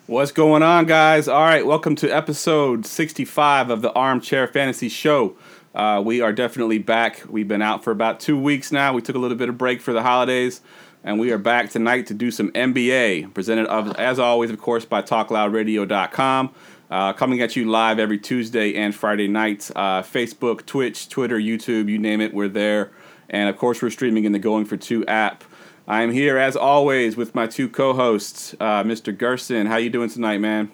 What's going on, guys? All right, welcome to episode 65 of the Armchair Fantasy Show. We are definitely back. We've been out for about 2 weeks now. We took a little bit of break for the holidays, and we are back tonight to do some NBA, presented, as always, of course, by TalkLoudRadio.com. Coming at you live every Tuesday and Friday nights. Facebook, Twitch, Twitter, YouTube, you name it, we're there. And, of course, we're streaming in the Going for Two app. I'm here, as always, with my two co-hosts, Mr. Gerson. How you doing tonight, man?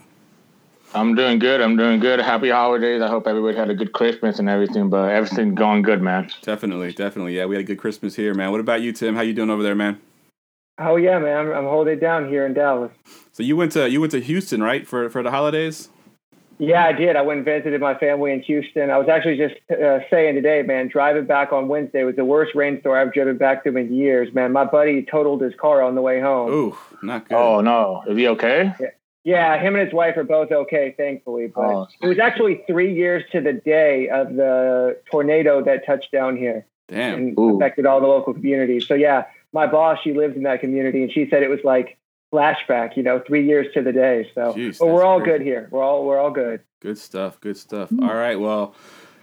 I'm doing good. Happy holidays. I hope everybody had a good Christmas and everything, but everything's going good, man. Definitely. Yeah, we had a good Christmas here, man. What about you, Tim? How you doing over there, man? Oh, yeah, man. I'm holding it down here in Dallas. So you went to Houston, right, for the holidays? Yeah, I did. I went and visited my family in Houston. I was actually just saying today, man, driving back on Wednesday was the worst rainstorm I've driven back through in years, man. My buddy totaled his car on the way home. Ooh, not good. Oh, no. Is he okay? Yeah, him and his wife are both okay, thankfully. But it was actually 3 years to the day of the tornado that touched down here. Damn. And affected all the local communities. So, yeah, my boss, she lives in that community, and she said it was like flashback, 3 years to the day. So, Jeez, but we're all crazy. good here. We're all good. Good stuff. All right, well,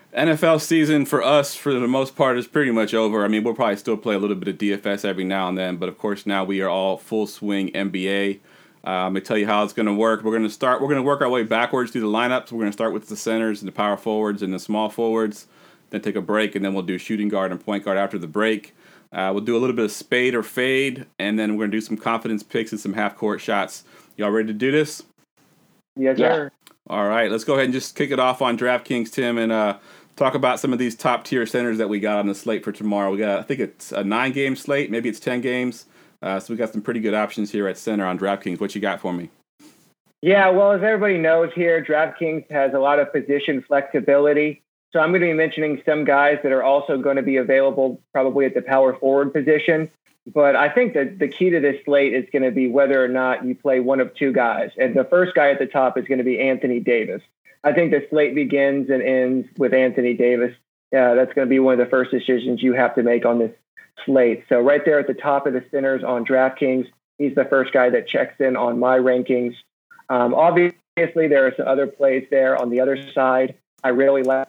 NFL season for us, for the most part, is pretty much over. I mean, we'll probably still play a little bit of DFS every now and then, but of course now we are all full swing NBA. I'm going to tell you how it's going to work. We're going to work our way backwards through the lineups. We're going to start with the centers and the power forwards and the small forwards, then take a break, and then we'll do shooting guard and point guard after the break. We'll do a little bit of spade or fade, and then we're going to do some confidence picks and some half-court shots. Y'all ready to do this? Yes, sir. All right, let's go ahead and just kick it off on DraftKings, Tim, and talk about some of these top-tier centers that we got on the slate for tomorrow. We got, I think it's a 9-game slate, maybe it's 10 games. So we got some pretty good options here at center on DraftKings. What you got for me? Yeah, well, as everybody knows here, DraftKings has a lot of position flexibility. So I'm going to be mentioning some guys that are also going to be available probably at the power forward position. But I think that the key to this slate is going to be whether or not you play one of two guys. And the first guy at the top is going to be Anthony Davis. I think the slate begins and ends with Anthony Davis. That's going to be one of the first decisions you have to make on this slate. So right there at the top of the centers on DraftKings, he's the first guy that checks in on my rankings. Obviously, there are some other plays there on the other side. I really like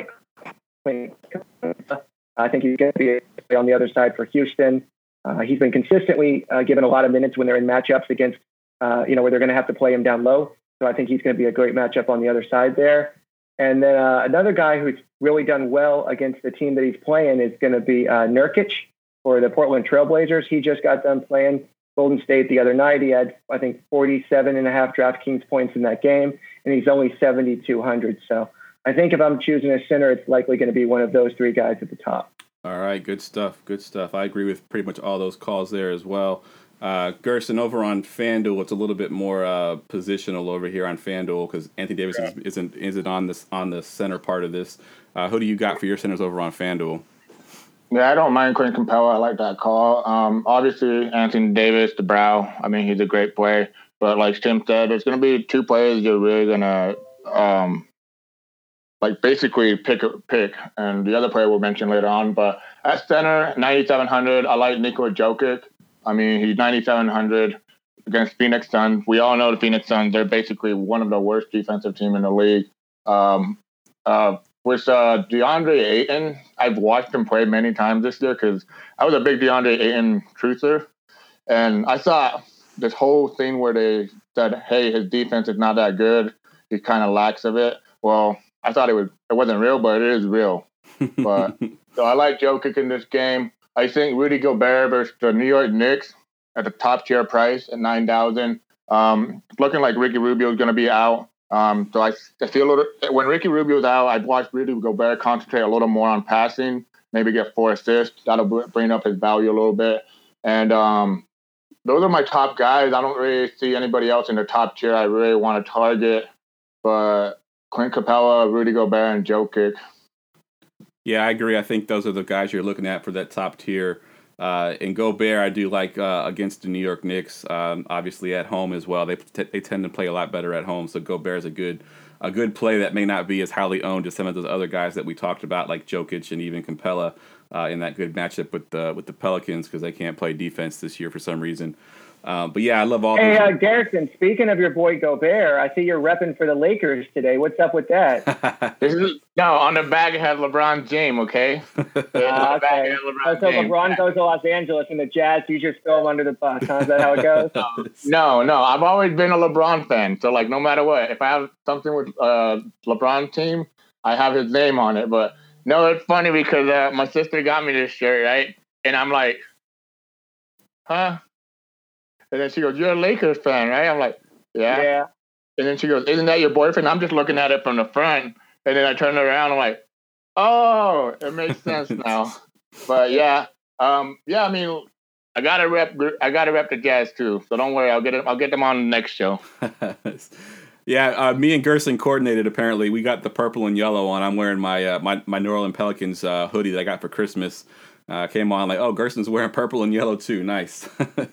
I think he's going to be on the other side for Houston. He's been consistently given a lot of minutes when they're in matchups against, where they're going to have to play him down low. So I think he's going to be a great matchup on the other side there. And then another guy who's really done well against the team that he's playing is going to be Nurkic for the Portland Trailblazers. He just got done playing Golden State the other night. He had, I think, 47.5 DraftKings points in that game, and he's only 7,200. So I think if I'm choosing a center, it's likely going to be one of those three guys at the top. All right, good stuff. I agree with pretty much all those calls there as well. Gerson, over on FanDuel, it's a little bit more positional over here on FanDuel because Anthony Davis isn't on the center part of this. Who do you got for your centers over on FanDuel? Yeah, I don't mind Clint Capella. I like that call. Obviously, Anthony Davis, the brow. I mean, he's a great play. But like Tim said, there's going to be two players you're really going to basically pick, and the other player we'll mention later on. But at center, 9,700, I like Nikola Jokic. I mean, he's 9,700 against Phoenix Suns. We all know the Phoenix Suns, they're basically one of the worst defensive team in the league. With DeAndre Ayton, I've watched him play many times this year because I was a big DeAndre Ayton truther. And I saw this whole thing where they said, hey, his defense is not that good. He kind of lacks of it. Well, I thought it wasn't real, but it is real. But so I like Jokic in this game. I think Rudy Gobert versus the New York Knicks at the top tier price at 9,000. Looking like Ricky Rubio is going to be out. So I feel when Ricky Rubio's out, I'd watch Rudy Gobert concentrate a little more on passing, maybe get 4 assists. That'll bring up his value a little bit. And those are my top guys. I don't really see anybody else in the top tier I really want to target. But Clint Capella, Rudy Gobert, and Jokic. Yeah, I agree. I think those are the guys you're looking at for that top tier. And Gobert, I do like against the New York Knicks. Obviously at home as well, they tend to play a lot better at home. So Gobert is a good play that may not be as highly owned as some of those other guys that we talked about, like Jokic and even Capella, in that good matchup with the Pelicans because they can't play defense this year for some reason. But yeah, I love all. Hey, Garrison, speaking of your boy Gobert, I see you're repping for the Lakers today. What's up with that? No, on the back it has LeBron James, okay? Okay. So LeBron goes to Los Angeles and the Jazz, you just throw him under the bus, huh? Is that how it goes? No. I've always been a LeBron fan. So, like, no matter what, if I have something with LeBron team, I have his name on it. But, no, it's funny because my sister got me this shirt, right? And I'm like, huh? And then she goes, "You're a Lakers fan, right?" I'm like, "Yeah." Yeah. And then she goes, "Isn't that your boyfriend?" I'm just looking at it from the front. And then I turn around. I'm like, "Oh, it makes sense now." But yeah, I mean, I gotta rep the Jazz too. So don't worry, I'll get them on the next show. Yeah, me and Gerson coordinated. Apparently, we got the purple and yellow on. I'm wearing my my New Orleans Pelicans hoodie that I got for Christmas. Came on like, oh, Gerson's wearing purple and yellow too. Nice.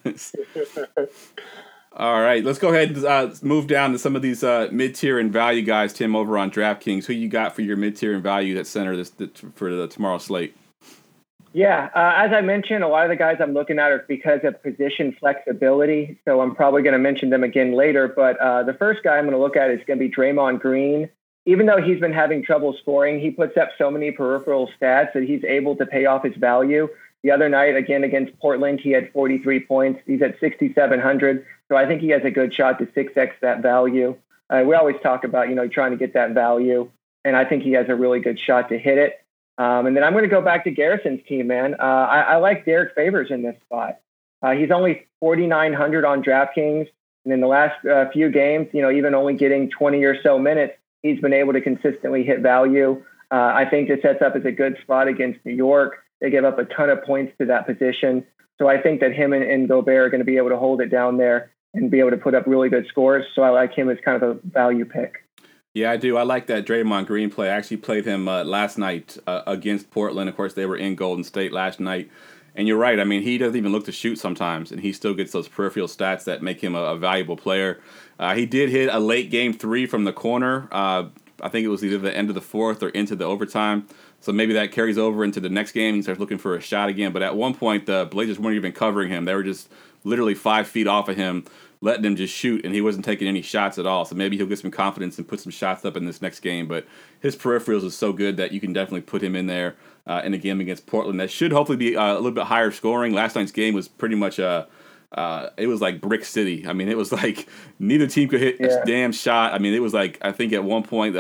All right, let's go ahead and move down to some of these mid-tier and value guys, Tim, over on DraftKings. Who you got for your mid-tier and value at center for the tomorrow slate? Yeah, as I mentioned, a lot of the guys I'm looking at are because of position flexibility, so I'm probably going to mention them again later. But the first guy I'm going to look at is going to be Draymond Green. Even though he's been having trouble scoring, he puts up so many peripheral stats that he's able to pay off his value. The other night, again, against Portland, he had 43 points. He's at 6,700. So I think he has a good shot to 6X that value. We always talk about, trying to get that value. And I think he has a really good shot to hit it. And then I'm going to go back to Garrison's team, man. I like Derek Favors in this spot. He's only 4,900 on DraftKings. And in the last few games, even only getting 20 or so minutes, he's been able to consistently hit value. I think this sets up as a good spot against New York. They give up a ton of points to that position. So I think that him and Gobert are going to be able to hold it down there and be able to put up really good scores. So I like him as kind of a value pick. Yeah, I do. I like that Draymond Green play. I actually played him last night against Portland. Of course, they were in Golden State last night. And you're right. I mean, he doesn't even look to shoot sometimes, and he still gets those peripheral stats that make him a valuable player. He did hit a late game three from the corner. I think it was either the end of the fourth or into the overtime. So maybe that carries over into the next game. He starts looking for a shot again. But at one point, the Blazers weren't even covering him. They were just literally 5 feet off of him, letting him just shoot, and he wasn't taking any shots at all. So maybe he'll get some confidence and put some shots up in this next game. But his peripherals is so good that you can definitely put him in there in a game against Portland. That should hopefully be a little bit higher scoring. Last night's game was pretty much it was like Brick City. I mean, it was like neither team could hit a damn shot. I mean, it was like, I think at one point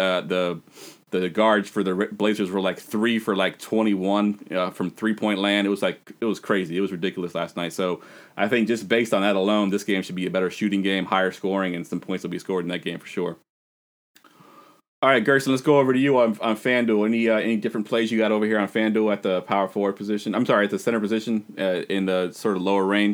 the guards for the Blazers were like 3 for like 21 from 3-point land. It was crazy. It was ridiculous last night. So I think just based on that alone, this game should be a better shooting game, higher scoring, and some points will be scored in that game for sure. All right, Gerson, let's go over to you on FanDuel. Any different plays you got over here on FanDuel at the power forward position? I'm sorry, at the center position in the sort of lower range.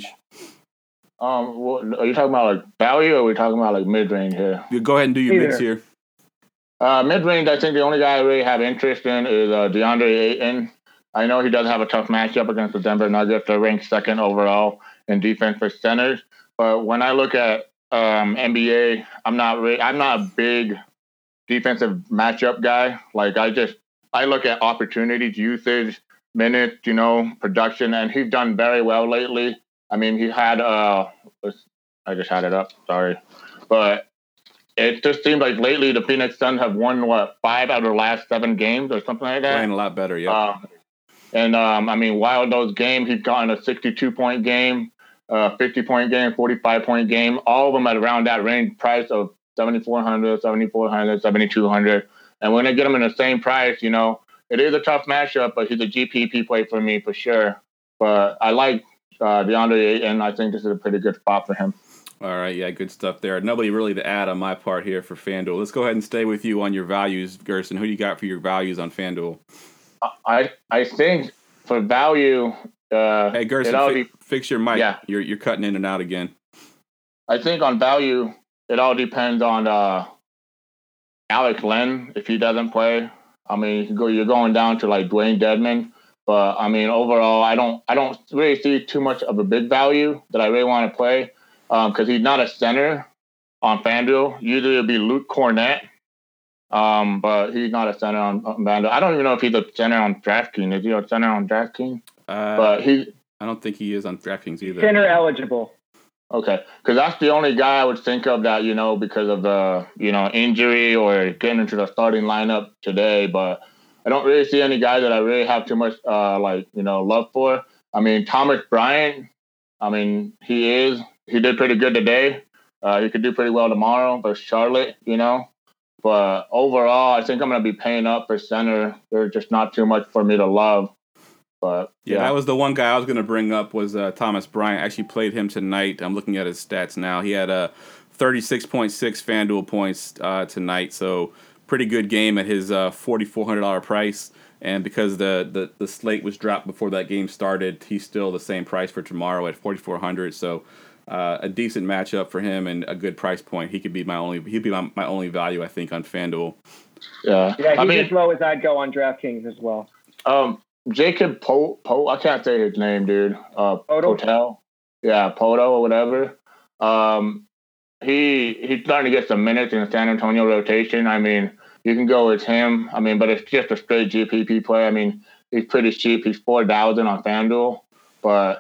Are you talking about like value, or are we talking about like mid range here? You go ahead and do your mids here. Mid range, I think the only guy I really have interest in is DeAndre Ayton. I know he does have a tough matchup against the Denver Nuggets. They're ranked second overall in defense for centers. But when I look at NBA, I'm not a big defensive matchup guy. Like I look at opportunities, usage, minutes, production, and he's done very well lately. I mean, he had I just had it up, sorry. But it just seems like lately the Phoenix Suns have won 5 out of the last 7 games or something like that. Playing a lot better, yeah. I mean, while those games, he's gotten a 62-point game, 50-point game, 45-point game, all of them at around that range price of $7,400, $7,400, $7,200. And when I get them in the same price, it is a tough matchup, but he's a GPP play for me for sure. But I like DeAndre Ayton. I think this is a pretty good spot for him. All right, yeah, good stuff there. Nobody really to add on my part here for FanDuel. Let's go ahead and stay with you on your values, Gerson. Who do you got for your values on FanDuel? I think for value, hey Gerson, fix your mic. Yeah. You're cutting in and out again. I think on value, it all depends on Alex Len. If he doesn't play, I mean, you're going down to like Dwayne Dedmon. But I mean, overall, I don't really see too much of a big value that I really want to play because he's not a center on FanDuel. Usually it'd be Luke Cornett, but he's not a center on FanDuel. I don't even know if he's a center on DraftKings. Is he a center on DraftKings? But I don't think he is on DraftKings either. Center eligible. Okay, because that's the only guy I would think of that, because of the, injury or getting into the starting lineup today. But I don't really see any guy that I really have too much, love for. I mean, Thomas Bryant, he did pretty good today. He could do pretty well tomorrow versus Charlotte, But overall, I think I'm going to be paying up for center. There's just not too much for me to love. But yeah, that was the one guy I was going to bring up was Thomas Bryant. I actually played him tonight. I'm looking at his stats now. He had 36.6 FanDuel points tonight, so pretty good game at his $4,400 price. And because the slate was dropped before that game started, he's still the same price for tomorrow at $4,400. So a decent matchup for him and a good price point. He'd be my only value, I think, on FanDuel. Yeah, he's as low as I'd go on DraftKings as well. Jacob Poeltl, I can't say his name, dude. Poeltl, yeah, Poeltl or whatever. He's starting to get some minutes in the San Antonio rotation. I mean, you can go with him. I mean, but it's just a straight GPP play. I mean, he's pretty cheap. He's $4,000 on FanDuel, but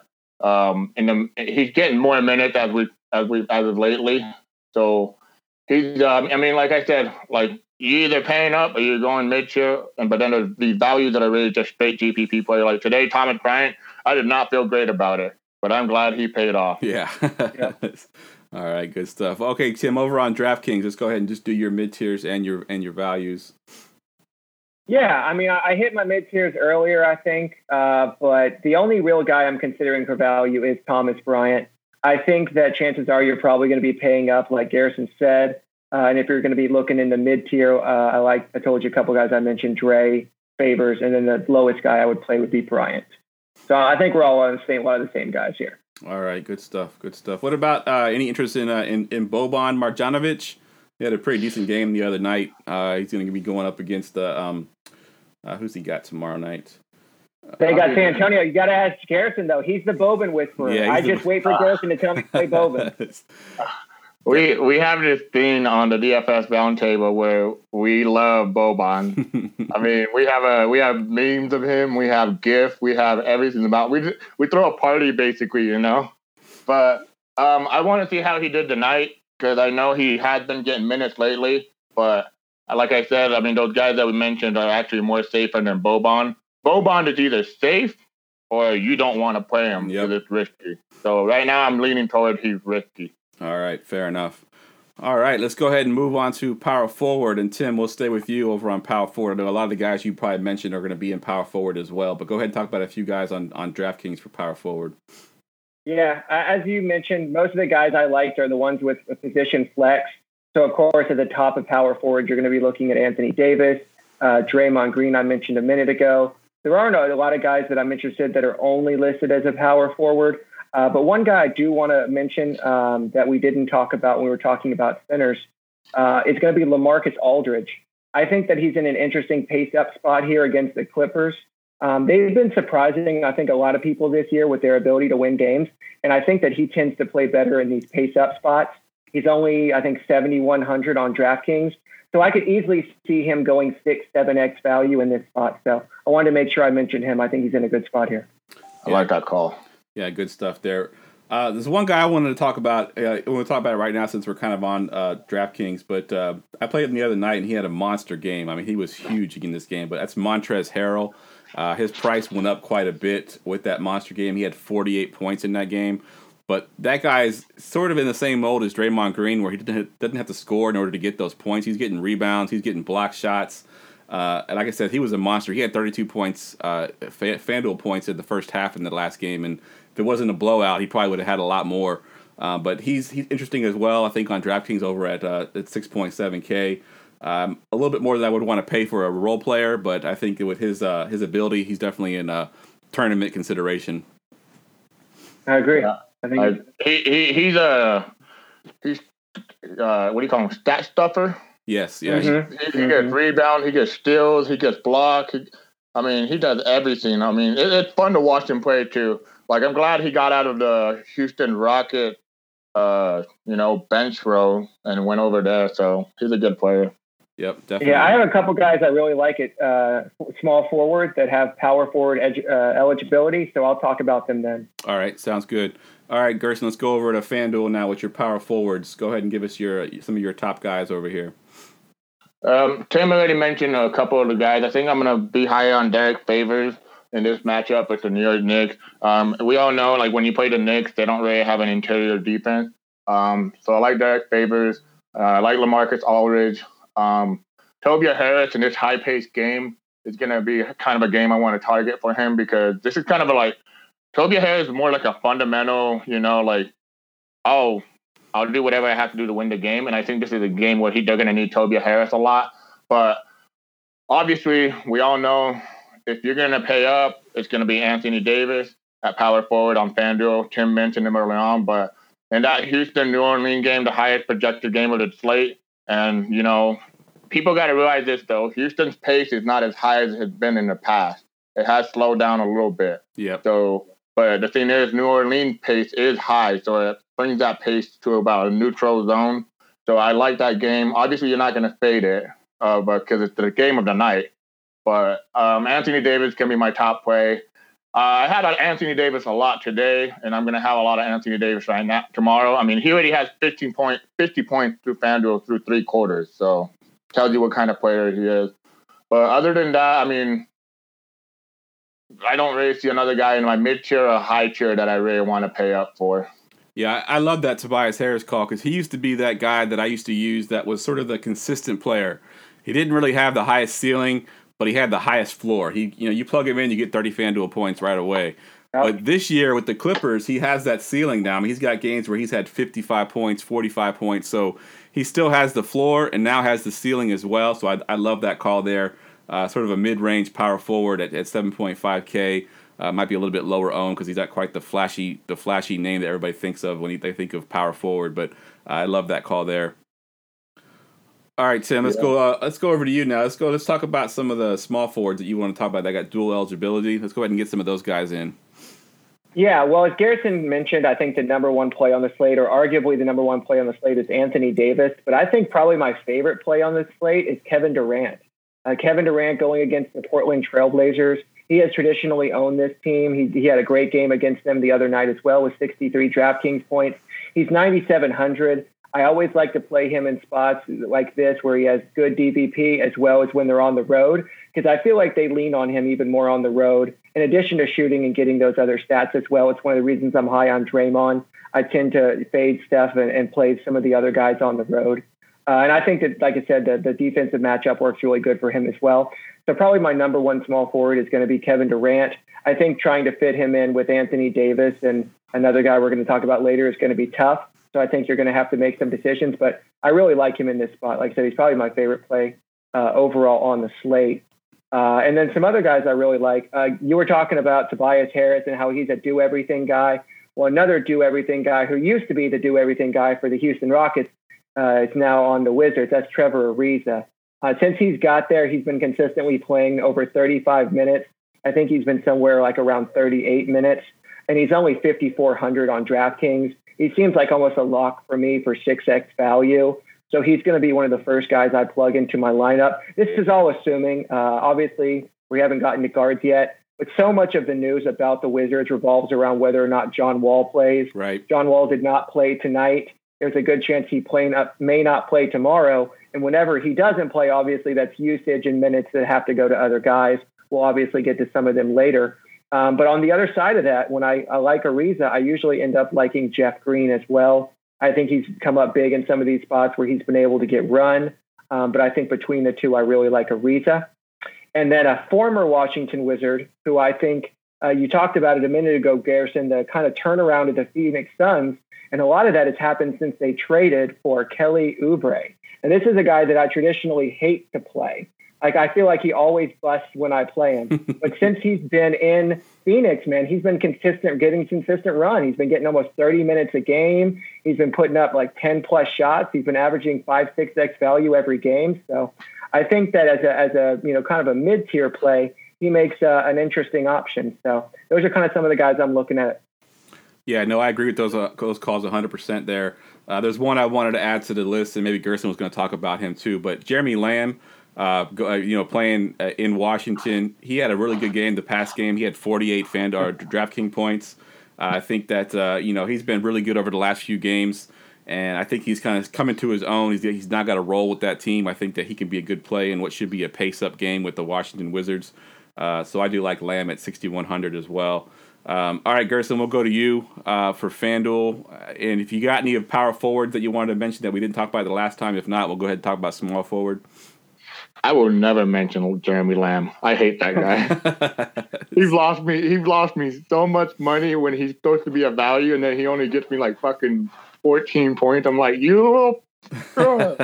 he's getting more minutes as of lately. So he's. Like I said, you either paying up or you're going mid-tier, but then there's these values that are really just straight GPP play. Like today, Thomas Bryant, I did not feel great about it, but I'm glad he paid off. Yeah. All right, good stuff. Okay, Tim, over on DraftKings, let's go ahead and just do your mid-tiers and your values. Yeah, I hit my mid-tiers earlier, I think, but the only real guy I'm considering for value is Thomas Bryant. I think that chances are you're probably going to be paying up, like Garrison said. And if you're going to be looking in the mid-tier, I told you a couple guys I mentioned, Dre, Favors, and then the lowest guy I would play would be Bryant. So I think we're all on a lot of the same guys here. All right, good stuff. What about any interest in Boban Marjanovic? He had a pretty decent game the other night. He's going to be going up against who's he got tomorrow night? They got San Antonio. You got to ask Garrison, though. He's the Boban whisperer. Yeah, I just wait for Garrison to tell me to play Boban. We have this thing on the DFS roundtable where we love Boban. I mean, we have memes of him, we have GIF, we have everything about. We throw a party basically, But I want to see how he did tonight because I know he has been getting minutes lately. But like I said, those guys that we mentioned are actually more safer than Boban. Boban is either safe or you don't want to play him because it's risky. So right now I'm leaning toward he's risky. All right, fair enough. All right, let's go ahead and move on to power forward. And Tim, we'll stay with you over on power forward. I know a lot of the guys you probably mentioned are going to be in power forward as well. But go ahead and talk about a few guys on DraftKings for power forward. Yeah, as you mentioned, most of the guys I liked are the ones with a position flex. So, of course, at the top of power forward, you're going to be looking at Anthony Davis, Draymond Green I mentioned a minute ago. There aren't a lot of guys that I'm interested that are only listed as a power forward. But one guy I do want to mention that we didn't talk about when we were talking about centers is going to be LaMarcus Aldridge. I think that he's in an interesting pace-up spot here against the Clippers. They've been surprising, I think, a lot of people this year with their ability to win games. And I think that he tends to play better in these pace-up spots. He's only, I think, 7,100 on DraftKings. So I could easily see him going 6-7x value in this spot. So I wanted to make sure I mentioned him. I think he's in a good spot here. I like that call. Yeah, good stuff there. There's one guy I wanted to talk about. We'll talk about it right now since we're kind of on DraftKings. But I played him the other night, and he had a monster game. He was huge in this game. But that's Montrezl Harrell. His price went up quite a bit with that monster game. He had 48 points in that game. But that guy's sort of in the same mold as Draymond Green, where he doesn't have to score in order to get those points. He's getting rebounds. He's getting block shots. And like I said, he was a monster. He had 32 points, FanDuel points in the first half in the last game. And if it wasn't a blowout, he probably would have had a lot more. But he's interesting as well, I think, on DraftKings over at 6.7K. A little bit more than I would want to pay for a role player, but I think with his ability, he's definitely in tournament consideration. I agree. I think he's what do you call him? Stat stuffer. Yes, yeah. Mm-hmm. He gets rebound, he gets steals, he gets block. He does everything. It's fun to watch him play too. Like, I'm glad he got out of the Houston Rocket, bench row and went over there. So he's a good player. Yep, definitely. Yeah, I have a couple guys I really like at small forward that have power forward eligibility. So I'll talk about them then. All right, sounds good. All right, Gerson, let's go over to FanDuel now with your power forwards. Go ahead and give us some of your top guys over here. Tim already mentioned a couple of the guys. I think I'm going to be high on Derek Favors in this matchup with the New York Knicks. We all know, like, when you play the Knicks, they don't really have an interior defense. So I like Derek Favors. I like LaMarcus Aldridge. Tobias Harris in this high-paced game is going to be kind of a game I want to target for him, because this is kind of Tobias Harris is more like a fundamental, I'll do whatever I have to do to win the game. And I think this is a game where they're going to need Tobias Harris a lot. But obviously, we all know if you're going to pay up, it's going to be Anthony Davis at power forward on FanDuel. Tim mentioned him early on. But in that Houston-New Orleans game, the highest projected game of the slate, and, people got to realize this, though. Houston's pace is not as high as it has been in the past. It has slowed down a little bit. Yeah. But the thing is, New Orleans pace is high, so it brings that pace to about a neutral zone. So I like that game. Obviously, you're not going to fade it, because it's the game of the night. But Anthony Davis can be my top play. I had Anthony Davis a lot today, and I'm going to have a lot of Anthony Davis right now tomorrow. I mean, he already has 50 points through FanDuel through 3 quarters, so tells you what kind of player he is. But other than that, I mean, I don't really see another guy in my mid-tier or high tier that I really want to pay up for. Yeah, I love that Tobias Harris call, because he used to be that guy that I used to use that was sort of the consistent player. He didn't really have the highest ceiling, but he had the highest floor. You plug him in, you get 30 FanDuel points right away. Yep. But this year with the Clippers, he has that ceiling now. I mean, he's got games where he's had 55 points, 45 points. So he still has the floor and now has the ceiling as well. So I love that call there. Sort of a mid-range power forward at 7.5K. Might be a little bit lower owned because he's not quite the flashy name that everybody thinks of when they think of power forward. But I love that call there. All right, Tim, let's go. Let's go over to you now. Let's talk about some of the small forwards that you want to talk about that got dual eligibility. Let's go ahead and get some of those guys in. Yeah, well, as Garrison mentioned, I think the number one play on the slate, or arguably the number one play on the slate, is Anthony Davis. But I think probably my favorite play on this slate is Kevin Durant. Kevin Durant going against the Portland Trailblazers. He has traditionally owned this team. He had a great game against them the other night as well with 63 DraftKings points. He's 9,700. I always like to play him in spots like this where he has good DVP as well as when they're on the road, because I feel like they lean on him even more on the road. In addition to shooting and getting those other stats as well, it's one of the reasons I'm high on Draymond. I tend to fade Steph and play some of the other guys on the road. And I think that, like I said, the defensive matchup works really good for him as well. So probably my number one small forward is going to be Kevin Durant. I think trying to fit him in with Anthony Davis and another guy we're going to talk about later is going to be tough. So I think you're going to have to make some decisions. But I really like him in this spot. Like I said, he's probably my favorite play overall on the slate. And then some other guys I really like. You were talking about Tobias Harris and how he's a do-everything guy. Well, another do-everything guy who used to be the do-everything guy for the Houston Rockets is now on the Wizards. That's Trevor Ariza. Since he's got there, he's been consistently playing over 35 minutes. I think he's been somewhere like around 38 minutes. And he's only 5,400 on DraftKings. He seems like almost a lock for me for 6x value. So he's going to be one of the first guys I plug into my lineup. This is all assuming. Obviously, we haven't gotten to guards yet. But so much of the news about the Wizards revolves around whether or not John Wall plays. Right. John Wall did not play tonight. There's a good chance he may not play tomorrow. And whenever he doesn't play, obviously that's usage and minutes that have to go to other guys. We'll obviously get to some of them later. But on the other side of that, when I like Ariza, I usually end up liking Jeff Green as well. I think he's come up big in some of these spots where he's been able to get run. But I think between the two, I really like Ariza. And then a former Washington Wizard, who I think you talked about it a minute ago, Garrison, the kind of turnaround of the Phoenix Suns. And a lot of that has happened since they traded for Kelly Oubre. And this is a guy that I traditionally hate to play. Like, I feel like he always busts when I play him. But since he's been in Phoenix, man, he's been getting consistent run. He's been getting almost 30 minutes a game. He's been putting up like 10-plus shots. He's been averaging 5-6x value every game. So I think that as a kind of a mid-tier play, he makes an interesting option. So those are kind of some of the guys I'm looking at. Yeah, no, I agree with those calls 100% there. There's one I wanted to add to the list, and maybe Gerson was going to talk about him too. But Jeremy Lamb, playing in Washington, he had a really good game. The past game, he had 48 FanDuel DraftKings points. I think that he's been really good over the last few games, and I think he's kind of coming to his own. He's not got a role with that team. I think that he can be a good play in what should be a pace-up game with the Washington Wizards. So I do like Lamb at 6,100 as well. All right, Gerson, we'll go to you for FanDuel. And if you got any of power forwards that you wanted to mention that we didn't talk about the last time, if not, we'll go ahead and talk about small forward. I will never mention Jeremy Lamb. I hate that guy. He's lost me so much money when he's supposed to be a value, and then he only gets me like fucking 14 points. I'm like, you know.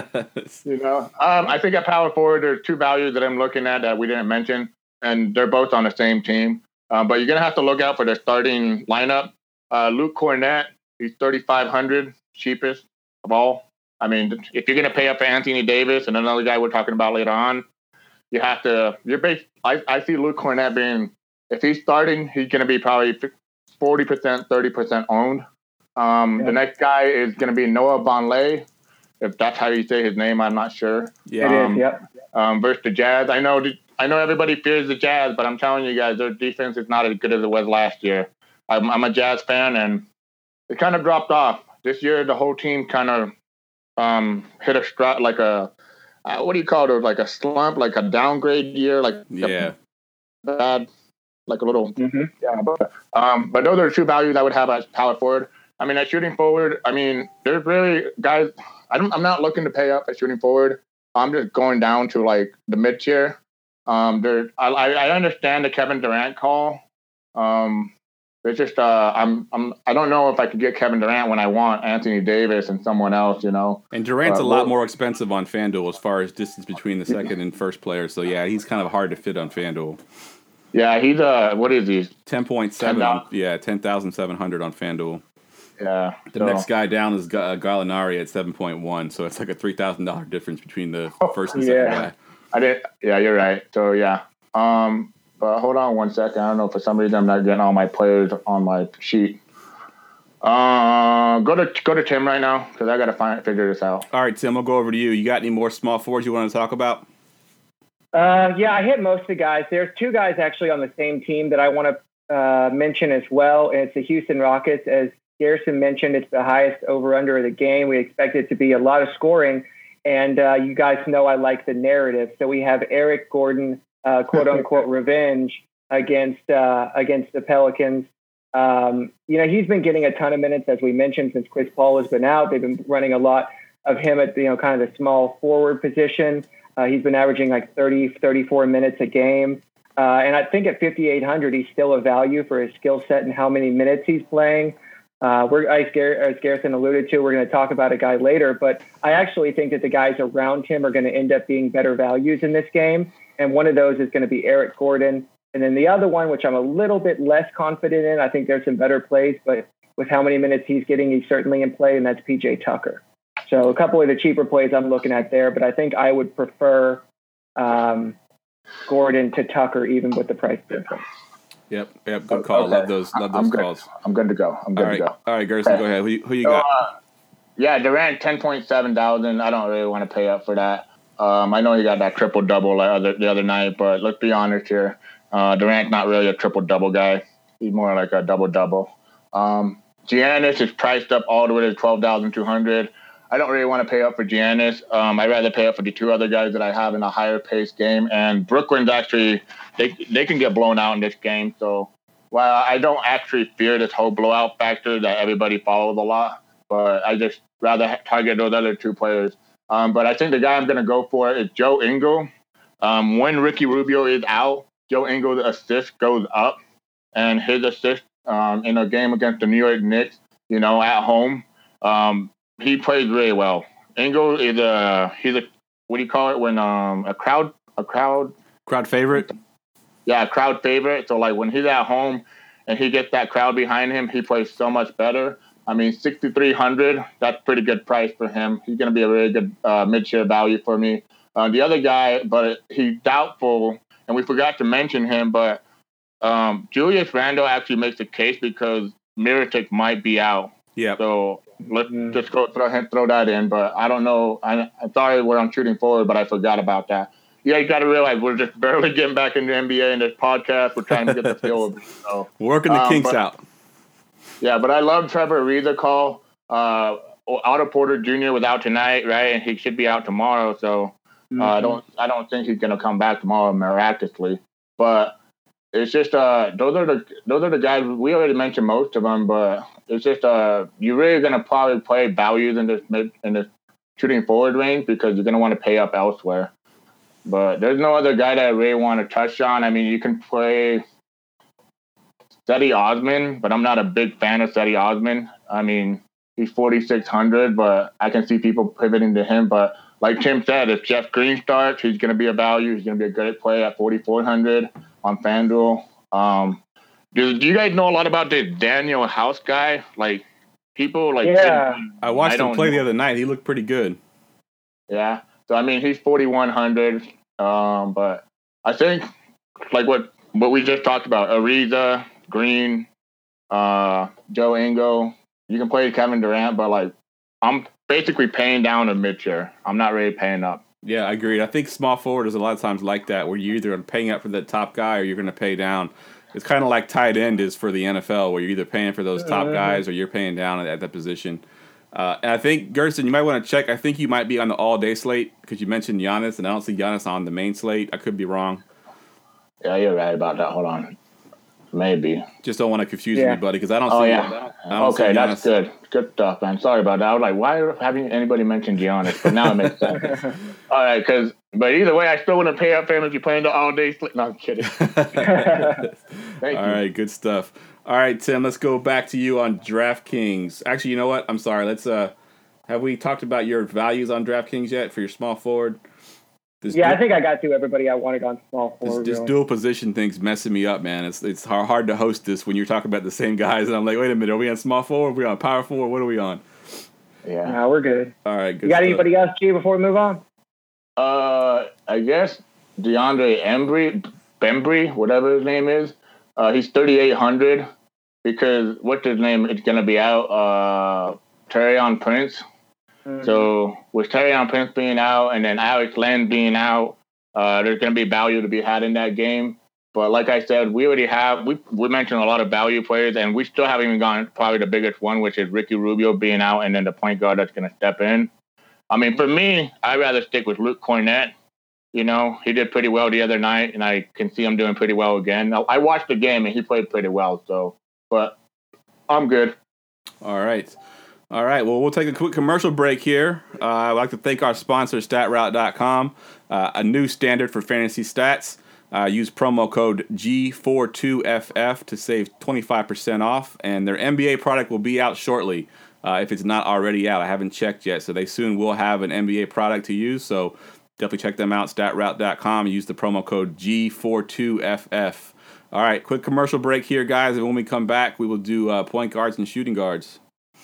I think at power forward, there's two values that I'm looking at that we didn't mention, and they're both on the same team. But you're gonna have to look out for the starting lineup. Luke Cornett, he's 3,500, cheapest of all. I mean, if you're gonna pay up for Anthony Davis and another guy we're talking about later on, you have to. I see Luke Cornett being, if he's starting, he's gonna be probably 40%, 30% owned. The next guy is gonna be Noah Vonleh, if that's how you say his name. I'm not sure. Yeah, it is. Yep. Versus the Jazz, I know everybody fears the Jazz, but I'm telling you guys, their defense is not as good as it was last year. I'm a Jazz fan, and it kind of dropped off. This year, the whole team kind of hit a strut, like a, what do you call it, like a slump, like a downgrade year, like bad, like a little, but those are two values I would have as power forward. I mean, at shooting forward, I mean, there's really guys, I'm not looking to pay up at shooting forward. I'm just going down to like the mid tier. I understand the Kevin Durant call. It's just I don't know if I could get Kevin Durant when I want Anthony Davis and someone else, And Durant's a lot more expensive on FanDuel as far as distance between the second and first player. So yeah, he's kind of hard to fit on FanDuel. Yeah, he's what is he? 10.7. 10,700 on FanDuel. Yeah. The next guy down is Gallinari at 7.1. So it's like a $3,000 difference between the first and second guy. Yeah, you're right. So yeah. But hold on one second. I don't know, for some reason I'm not getting all my players on my sheet. Go to Tim right now because I gotta figure this out. All right, Tim, I'll go over to you. You got any more small forwards you want to talk about? Yeah, I hit most of the guys. There's two guys actually on the same team that I want to mention as well, and it's the Houston Rockets. As Garrison mentioned, it's the highest over-under of the game. We expect it to be a lot of scoring, and you guys know I like the narrative. So we have Eric Gordon, quote-unquote, revenge against the Pelicans. He's been getting a ton of minutes, as we mentioned, since Chris Paul has been out. They've been running a lot of him at kind of the small forward position. He's been averaging like 30, 34 minutes a game. And I think at 5,800, he's still a value for his skill set and how many minutes he's playing. As Garrison alluded to, we're going to talk about a guy later, but I actually think that the guys around him are going to end up being better values in this game. And one of those is going to be Eric Gordon. And then the other one, which I'm a little bit less confident in, I think there's some better plays, but with how many minutes he's getting, he's certainly in play, and that's PJ Tucker. So a couple of the cheaper plays I'm looking at there, but I think I would prefer Gordon to Tucker, even with the price difference. Yep. Good call. Okay. Love those calls. I'm good to go. All right, Gerson, go ahead. Who you got? Durant, 10.7 thousand. I don't really want to pay up for that. I know he got that triple double the other night, but let's be honest here. Durant's not really a triple double guy. He's more like a double double. Giannis is priced up all the way to 12,200. I don't really want to pay up for Giannis. I'd rather pay up for the two other guys that I have in a higher paced game. And Brooklyn's actually, they can get blown out in this game. So while I don't actually fear this whole blowout factor that everybody follows a lot, but I just rather target those other two players. But I think the guy I'm going to go for is Joe Ingles. When Ricky Rubio is out, Joe Ingles' assist goes up. And his assist in a game against the New York Knicks, at home, he plays really well. Ingles is he's a, what do you call it when a crowd favorite? Yeah, a crowd favorite. So like when he's at home and he gets that crowd behind him, he plays so much better. I mean, 6,300, that's a pretty good price for him. He's going to be a really good mid-share value for me. The other guy, but he's doubtful, and we forgot to mention him, but Julius Randle actually makes a case because Mirotic might be out. Yeah. So let's just go throw that in. But I don't know. I'm sorry we're on shooting forward, but I forgot about that. Yeah, you got to realize we're just barely getting back into NBA in this podcast. We're trying to get the feel of it. So, working the kinks out. Yeah, but I love Trevor Ariza call. Otto Porter Jr. was out tonight, right? And he should be out tomorrow. So I don't think he's gonna come back tomorrow miraculously. But it's just those are the guys we already mentioned most of them. But it's just you're really gonna probably play values in this shooting forward range because you're gonna want to pay up elsewhere. But there's no other guy that I really want to touch on. I mean, you can play Cedi Osman, but I'm not a big fan of Cedi Osman. I mean, he's 4,600, but I can see people pivoting to him. But like Tim said, if Jeff Green starts, he's going to be a value. He's going to be a great play at 4,400 on FanDuel. Do you guys know a lot about this Daniel House guy? Like, people like... Yeah. I watched him play the other night. He looked pretty good. Yeah. So, I mean, he's 4,100. But I think, like what we just talked about, Ariza, Green, Joe Ingles, you can play Kevin Durant, but, like, I'm basically paying down a mid-tier. I'm not really paying up. Yeah, I agree. I think small forward is a lot of times like that, where you're either paying up for the top guy or you're going to pay down. It's kind of like tight end is for the NFL, where you're either paying for those top guys or you're paying down at that position. And I think, Gerson, you might want to check. I think you might be on the all-day slate because you mentioned Giannis, and I don't see Giannis on the main slate. I could be wrong. Yeah, you're right about that. Hold on. Maybe. Just don't want to confuse anybody because I don't see. Oh, yeah. Okay, that's good. Good stuff, man. Sorry about that. I was like, why haven't anybody mentioned Giannis? But now it makes sense. All right, but either way, I still want to pay up for him if you're playing the all-day slate. No, I'm kidding. Thank you. All right, good stuff. All right, Tim, let's go back to you on DraftKings. Actually, you know what? I'm sorry. Let's have we talked about your values on DraftKings yet for your small forward? I think I got to everybody I wanted on small forward. This dual position thing's messing me up, man. It's hard to host this when you're talking about the same guys, and I'm like, wait a minute, are we on small forward? Are we on power forward? What are we on? Yeah, no, we're good. All right, good. You got anybody else, G, before we move on? I guess DeAndre Bembry, whatever his name is. He's 3,800 because what's his name? It's gonna be out. Taurean Prince. Mm-hmm. So with Taurean Prince being out and then Alex Len being out, there's gonna be value to be had in that game. But like I said, we already have we mentioned a lot of value players, and we still haven't even gotten probably the biggest one, which is Ricky Rubio being out, and then the point guard that's gonna step in. I mean, for me, I'd rather stick with Luke Kornet. You know, he did pretty well the other night, and I can see him doing pretty well again. I watched the game, and he played pretty well. So, but I'm good. All right. Well, we'll take a quick commercial break here. I'd like to thank our sponsor, StatRoute.com, a new standard for fantasy stats. Use promo code G42FF to save 25% off, and their NBA product will be out shortly if it's not already out. I haven't checked yet, so they soon will have an NBA product to use, so definitely check them out, StatRoute.com, and use the promo code G42FF. All right, quick commercial break here, guys, and when we come back, we will do point guards and shooting guards.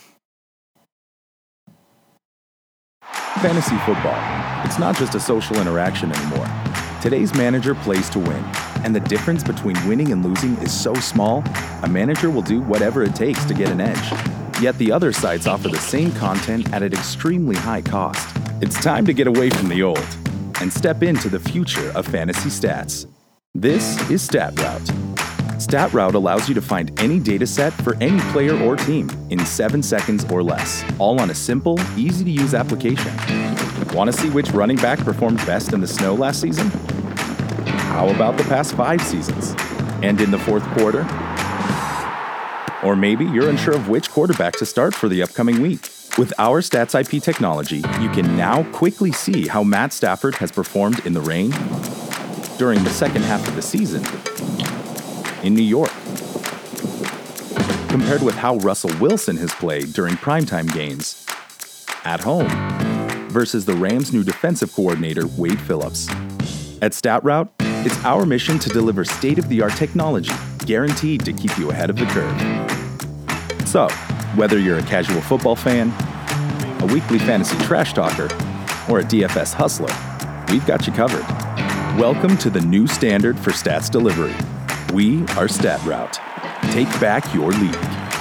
Fantasy football. It's not just a social interaction anymore. Today's manager plays to win, and the difference between winning and losing is so small, a manager will do whatever it takes to get an edge. Yet the other sites offer the same content at an extremely high cost. It's time to get away from the old and step into the future of fantasy stats. This is StatRoute. StatRoute allows you to find any data set for any player or team in 7 seconds or less, all on a simple, easy-to-use application. Want to see which running back performed best in the snow last season? How about the past 5 seasons? And in the fourth quarter? Or maybe you're unsure of which quarterback to start for the upcoming week. With our Stats IP technology, you can now quickly see how Matt Stafford has performed in the rain, during the second half of the season, in New York, compared with how Russell Wilson has played during primetime games, at home, versus the Rams' new defensive coordinator, Wade Phillips. At StatRoute, it's our mission to deliver state-of-the-art technology guaranteed to keep you ahead of the curve. So, whether you're a casual football fan, a weekly fantasy trash talker, or a DFS hustler, we've got you covered. Welcome to the new standard for stats delivery. We are StatRoute. Take back your league.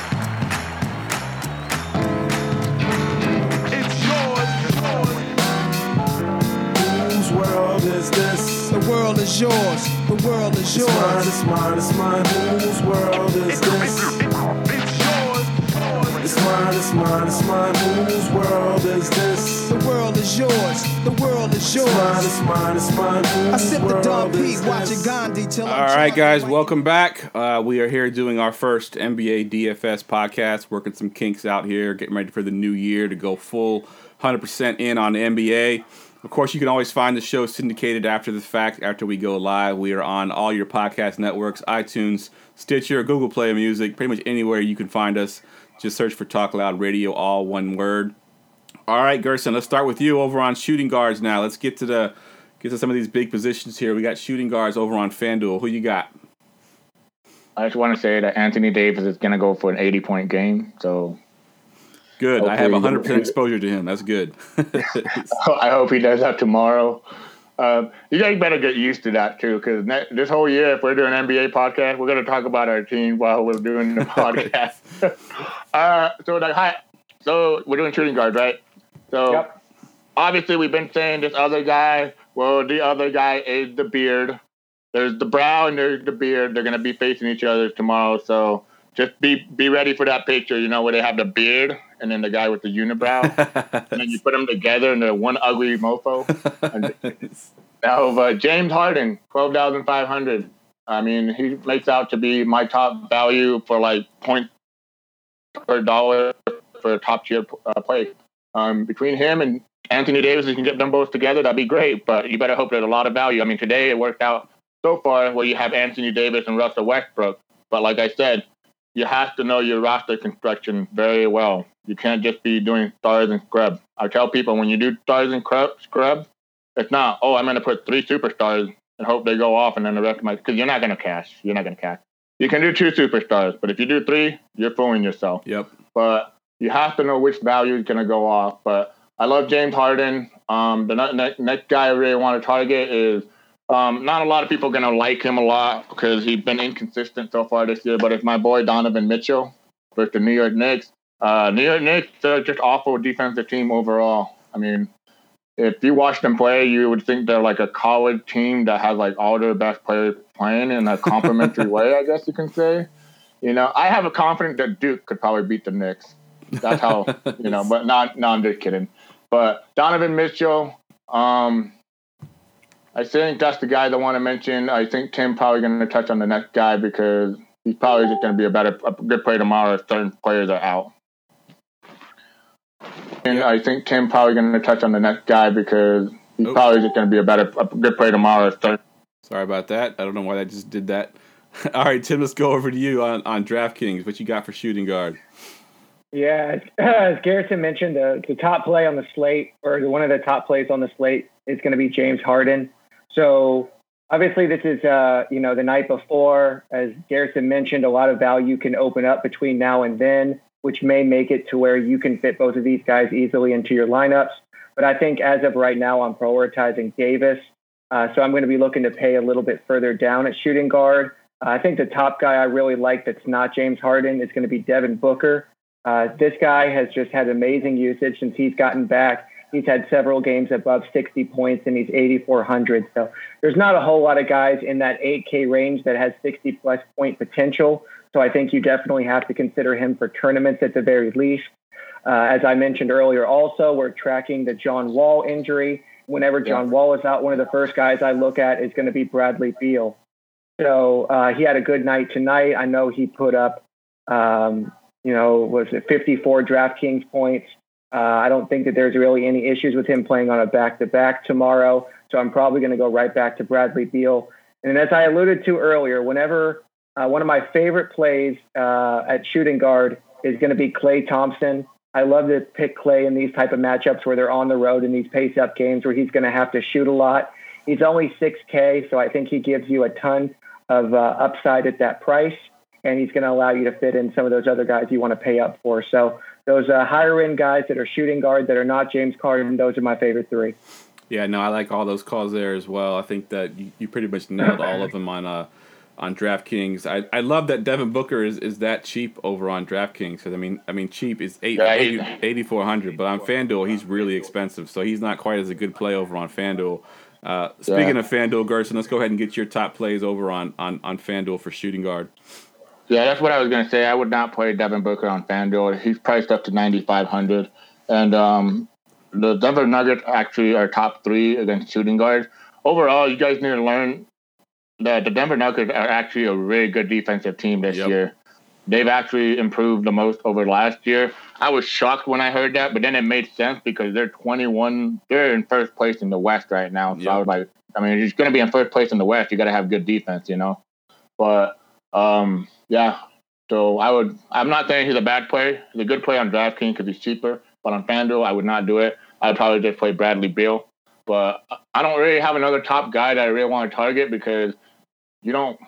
It's yours. Whose world is this? The world is yours. The world is yours. It's mine. It's mine. Whose world is this? It's yours. it's mine. Whose world is this? The world is yours. The world is yours. It's mine. I sip the Dom P, watching Gandhi till I'm All right, guys, welcome back. We are here doing our first NBA DFS podcast, working some kinks out here, getting ready for the new year to go full 100% in on the NBA. Of course, you can always find the show syndicated after the fact, after we go live. We are on all your podcast networks, iTunes, Stitcher, Google Play Music, pretty much anywhere you can find us. Just search for Talk Loud Radio, all one word. All right, Gerson, let's start with you over on shooting guards now. Let's get to some of these big positions here. We got shooting guards over on FanDuel. Who you got? I just want to say that Anthony Davis is going to go for an 80-point game. So good. I have 100% exposure to him. That's good. I hope he does that tomorrow. You guys better get used to that, too, because this whole year, if we're doing an NBA podcast, we're going to talk about our team while we're doing the podcast. So we're doing shooting guards, right? So Obviously we've been saying this other guy. Well, the other guy is the beard. There's the brow and there's the beard. They're going to be facing each other tomorrow. So just be ready for that picture, where they have the beard and then the guy with the unibrow. And then you put them together and they're one ugly mofo. Now, James Harden, 12,500. I mean, he makes out to be my top value for point per dollar for a top tier play. Between him and Anthony Davis, if you can get them both together, that'd be great. But you better hope there's a lot of value. I mean, today it worked out so far where you have Anthony Davis and Russell Westbrook. But like I said, you have to know your roster construction very well. You can't just be doing stars and scrubs. I tell people when you do stars and scrubs, it's not, I'm going to put 3 superstars and hope they go off and then the rest of because you're not going to cash. You can do 2 superstars, but if you do 3, you're fooling yourself. Yep. But you have to know which value is going to go off. But I love James Harden. The next guy I really want to target is not a lot of people are going to like him a lot because he's been inconsistent so far this year, but it's my boy Donovan Mitchell versus the New York Knicks. New York Knicks are just awful defensive team overall. I mean, if you watch them play, you would think they're like a college team that has all their best players playing in a complimentary way, I guess you can say. I have a confidence that Duke could probably beat the Knicks. That's how, but I'm just kidding. But Donovan Mitchell, I think that's the guy that I want to mention. I think Tim probably going to touch on the next guy because he's probably just going to be a good player tomorrow if certain players are out. And I think Tim probably going to touch on the next guy because he's probably just going to be a good player tomorrow. Sorry about that. I don't know why I just did that. All right, Tim, let's go over to you on DraftKings. What you got for shooting guard? Yeah, as Garrison mentioned, the top play on the slate, or one of the top plays on the slate, is going to be James Harden. So obviously this is, the night before. As Garrison mentioned, a lot of value can open up between now and then, which may make it to where you can fit both of these guys easily into your lineups. But I think as of right now, I'm prioritizing Davis. So I'm going to be looking to pay a little bit further down at shooting guard. I think the top guy I really like that's not James Harden is going to be Devin Booker. This guy has just had amazing usage since he's gotten back. He's had several games above 60 points, and he's 8,400. So there's not a whole lot of guys in that 8K range that has 60-plus point potential. So I think you definitely have to consider him for tournaments at the very least. As I mentioned earlier, also, we're tracking the John Wall injury. Whenever John Wall is out, one of the first guys I look at is going to be Bradley Beal. So he had a good night tonight. I know he put up, 54 DraftKings points. I don't think that there's really any issues with him playing on a back-to-back tomorrow. So I'm probably going to go right back to Bradley Beal. And as I alluded to earlier, whenever one of my favorite plays at shooting guard is going to be Klay Thompson. I love to pick Klay in these type of matchups where they're on the road in these pace-up games where he's going to have to shoot a lot. He's only 6K, so I think he gives you a ton of upside at that price, and he's going to allow you to fit in some of those other guys you want to pay up for. So those higher-end guys that are shooting guard that are not James Harden, those are my favorite 3. Yeah, no, I like all those calls there as well. I think that you pretty much nailed all of them on DraftKings. I love that Devin Booker is that cheap over on DraftKings because I mean cheap is 8,400, but on FanDuel he's really expensive, so he's not quite as a good play over on FanDuel. Speaking of FanDuel, Gerson, let's go ahead and get your top plays over on FanDuel for shooting guard. Yeah, that's what I was going to say. I would not play Devin Booker on FanDuel. He's priced up to 9,500. And the Denver Nuggets actually are top 3 against shooting guards. Overall, you guys need to learn that the Denver Nuggets are actually a really good defensive team this year. They've actually improved the most over last year. I was shocked when I heard that, but then it made sense because they're 21. They're in first place in the West right now. So I was like, I mean, you're going to be in first place in the West. You got to have good defense, you know. But yeah. So I'm not saying he's a bad play. He's a good play on DraftKings because he's cheaper. But on FanDuel, I would not do it. I'd probably just play Bradley Beal. But I don't really have another top guy that I really want to target because you don't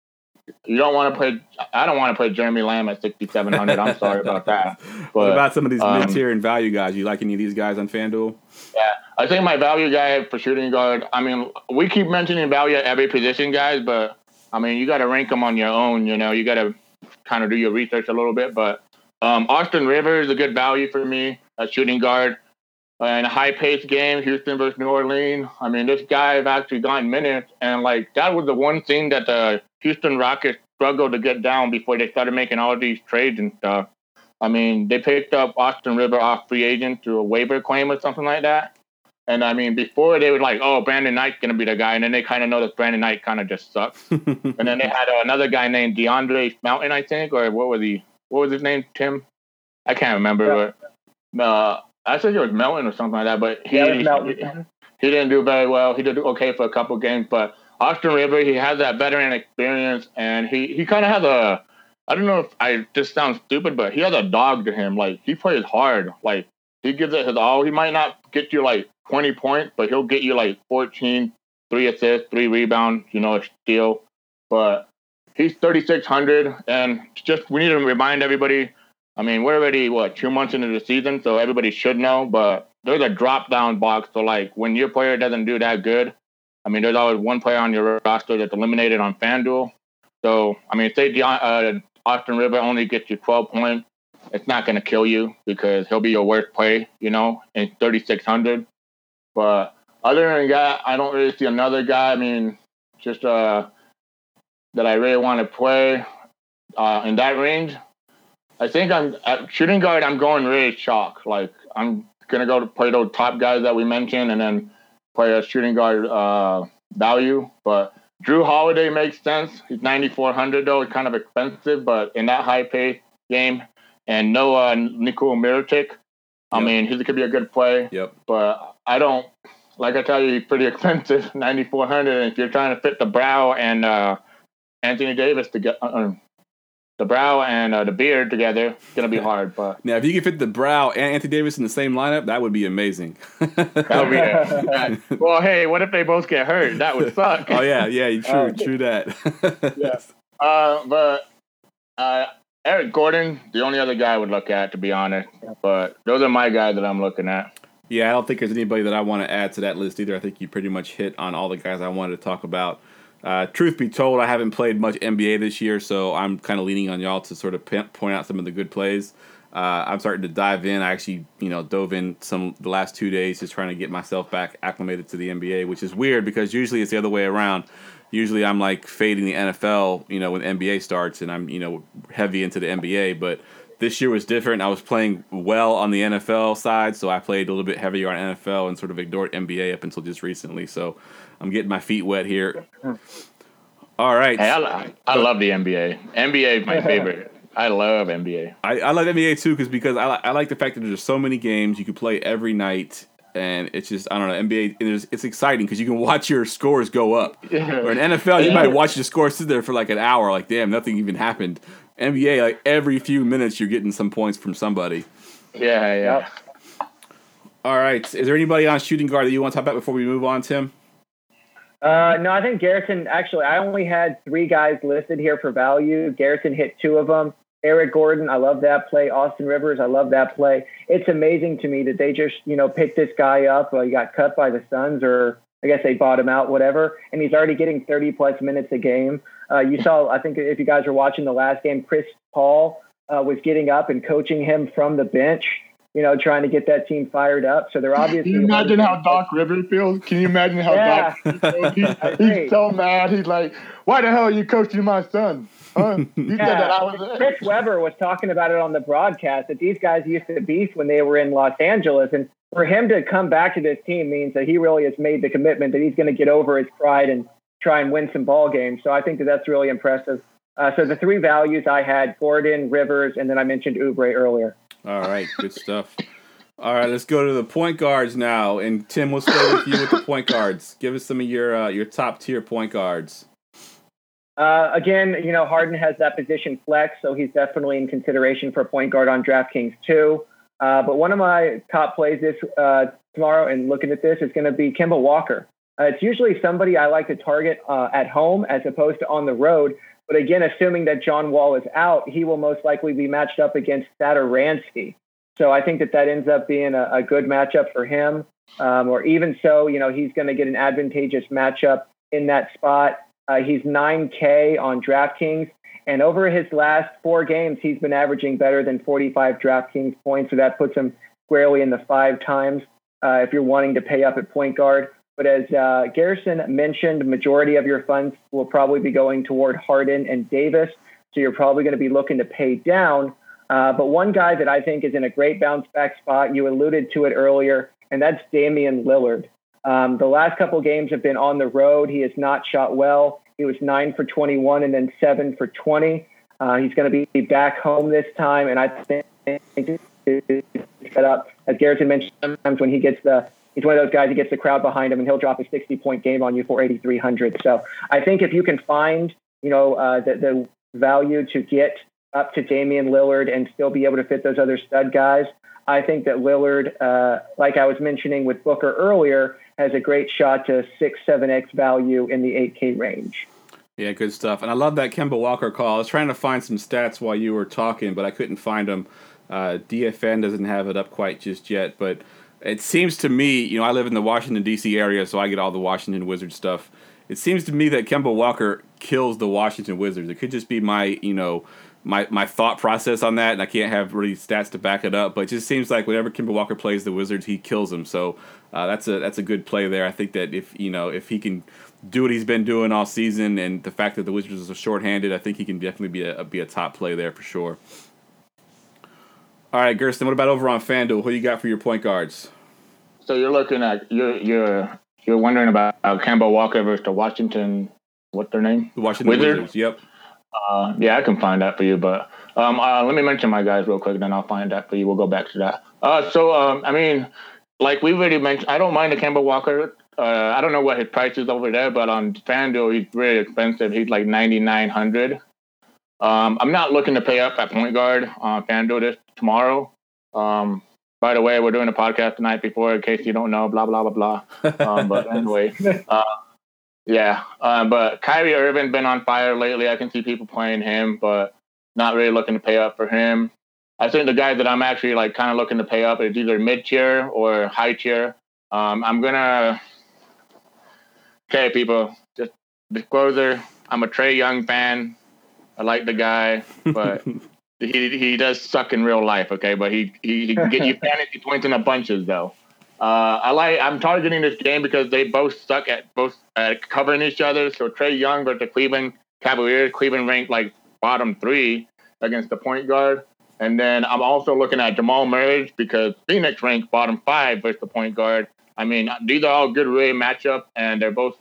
want to play. I don't want to play Jeremy Lamb at 6,700. I'm sorry about that. But what about some of these mid-tier and value guys? You like any of these guys on FanDuel? Yeah, I think my value guy for shooting guard. I mean, we keep mentioning value at every position, guys, but I mean, you got to rank them on your own. You know, you got to kind of do your research a little bit. But Austin Rivers is a good value for me at shooting guard. In a high-paced game, Houston versus New Orleans, I mean, this guy has actually gotten minutes, and, like, that was the one thing that the Houston Rockets struggled to get down before they started making all these trades and stuff. I mean, they picked up Austin Rivers off free agent through a waiver claim or something like that. And, I mean, before they were like, oh, Brandon Knight's going to be the guy, and then they kind of know that Brandon Knight kind of just sucks. And then they had another guy named DeAndre Mountain, I think, or what was his name, Tim? I can't remember. But, I think it was Melton or something like that, but he didn't do very well. He did okay for a couple games, but Austin Rivers, he has that veteran experience, and he kind of has I don't know if this sounds stupid, but he has a dog to him. Like, he plays hard. Like, he gives it his all. He might not get you, like, 20 points, but he'll get you, like, 14, 3 assists, 3 rebounds, you know, a steal. But he's 3,600, and we need to remind everybody, I mean, we're already, 2 months into the season, so everybody should know, but there's a drop-down box. So, like, when your player doesn't do that good, I mean, there's always one player on your roster that's eliminated on FanDuel. So, I mean, say Austin Rivers only gets you 12 points, it's not going to kill you because he'll be your worst play, you know, in 3,600. But other than that, I don't really see another guy, I mean, just that I really want to play in that range. I think at shooting guard, I'm going really chalk. Like, I'm going to go to play those top guys that we mentioned and then play a shooting guard value. But Drew Holiday makes sense. He's 9,400, though. It's kind of expensive, but in that high-pay game. And Nikola Mirotic, I mean, he could be a good play. Yep. But I don't, like I tell you, he's pretty expensive, 9,400. And if you're trying to fit the Brow and Anthony Davis to get the Brow and the Beard together, it's going to be hard. But now, if you could fit the Brow and Anthony Davis in the same lineup, that would be amazing. That would be it. Well, hey, what if they both get hurt? That would suck. Oh, yeah, true that. Yes. But Eric Gordon, the only other guy I would look at, to be honest. But those are my guys that I'm looking at. Yeah, I don't think there's anybody that I want to add to that list either. I think you pretty much hit on all the guys I wanted to talk about. Truth be told, I haven't played much NBA this year, so I'm kind of leaning on y'all to sort of point out some of the good plays. I'm starting to dive in. I actually, dove in the last 2 days just trying to get myself back acclimated to the NBA, which is weird because usually it's the other way around. Usually I'm like fading the NFL, when NBA starts, and I'm, heavy into the NBA. But this year was different. I was playing well on the NFL side, so I played a little bit heavier on NFL and sort of ignored NBA up until just recently. So I'm getting my feet wet here. All right. Hey, I love the NBA. NBA is my favorite. I love NBA. I love NBA too because I like the fact that there's so many games you can play every night, and it's just, I don't know, NBA, it's exciting because you can watch your scores go up. Yeah. Or in NFL, you might watch your scores sit there for like an hour, like, damn, nothing even happened. NBA, like every few minutes you're getting some points from somebody. Yeah. All right. Is there anybody on shooting guard that you want to talk about before we move on, Tim? No, I think Garrison, actually, I only had 3 guys listed here for value. Garrison hit 2 of them. Eric Gordon, I love that play. Austin Rivers, I love that play. It's amazing to me that they just, picked this guy up. He got cut by the Suns, or I guess they bought him out, whatever. And he's already getting 30-plus minutes a game. You saw, I think if you guys were watching the last game, Chris Paul was getting up and coaching him from the bench, trying to get that team fired up. So they're obviously. Can you imagine how Doc Rivers feels? Can you imagine how Doc feels? He's so mad. He's like, why the hell are you coaching my son? Huh? You said that I was there. Chris Webber was talking about it on the broadcast that these guys used to beef when they were in Los Angeles. And for him to come back to this team means that he really has made the commitment that he's going to get over his pride and try and win some ball games. So I think that that's really impressive. So the three values I had, Gordon, Rivers, and then I mentioned Oubre earlier. All right, good stuff. All right, let's go to the point guards now. And Tim, we'll start with you with the point guards. Give us some of your top tier point guards. Again, Harden has that position flex, so he's definitely in consideration for a point guard on DraftKings too. But one of my top plays this tomorrow, and looking at this, is going to be Kemba Walker. It's usually somebody I like to target at home as opposed to on the road. But again, assuming that John Wall is out, he will most likely be matched up against Satoransky. So I think that ends up being a good matchup for him. Or even so, he's going to get an advantageous matchup in that spot. He's 9K on DraftKings. And over his last 4 games, he's been averaging better than 45 DraftKings points. So that puts him squarely in the 5 times if you're wanting to pay up at point guard. But as Garrison mentioned, majority of your funds will probably be going toward Harden and Davis. So you're probably going to be looking to pay down. But one guy that I think is in a great bounce back spot, you alluded to it earlier, and that's Damian Lillard. The last couple games have been on the road. He has not shot well. He was 9 for 21 and then 7 for 20. He's going to be back home this time. And I think set up, as Garrison mentioned, sometimes when he's one of those guys who gets the crowd behind him and he'll drop a 60-point game on you for 8,300. So I think if you can find, the value to get up to Damian Lillard and still be able to fit those other stud guys, I think that Lillard, like I was mentioning with Booker earlier, has a great shot to 6-7x value in the 8K range. Yeah, good stuff. And I love that Kemba Walker call. I was trying to find some stats while you were talking, but I couldn't find them. DFN doesn't have it up quite just yet, but it seems to me, I live in the Washington, D.C. area, so I get all the Washington Wizards stuff. It seems to me that Kemba Walker kills the Washington Wizards. It could just be my thought process on that, and I can't have really stats to back it up, but it just seems like whenever Kemba Walker plays the Wizards, he kills them. So that's a good play there. I think that if he can do what he's been doing all season, and the fact that the Wizards are shorthanded, I think he can definitely be a top play there for sure. All right, Gersten, what about over on FanDuel? Who you got for your point guards? So you're looking at you're wondering about Kemba Walker versus the Washington. What's their name? The Washington Wizards. Yep. Yeah, I can find that for you, but let me mention my guys real quick, then I'll find that for you. We'll go back to that. Like we already mentioned, I don't mind the Kemba Walker. I don't know what his price is over there, but on FanDuel, he's really expensive. He's like $9,900. I'm not looking to pay up at point guard on FanDuel tomorrow. By the way, we're doing a podcast tonight before, in case you don't know, blah, blah, blah, blah. But anyway, but Kyrie Irving been on fire lately. I can see people playing him, but not really looking to pay up for him. I think the guy that I'm actually like kind of looking to pay up is either mid tier or high tier. Okay, people, just disclosure. I'm a Trae Young fan. I like the guy, but he does suck in real life. Okay, but he can get you fantasy points in a bunches though. I'm targeting this game because they both suck at covering each other. So Trae Young versus the Cleveland Cavaliers. Cleveland ranked like bottom 3 against the point guard. And then I'm also looking at Jamal Murray because Phoenix ranked bottom 5 versus the point guard. I mean, these are all good really matchup, and they're both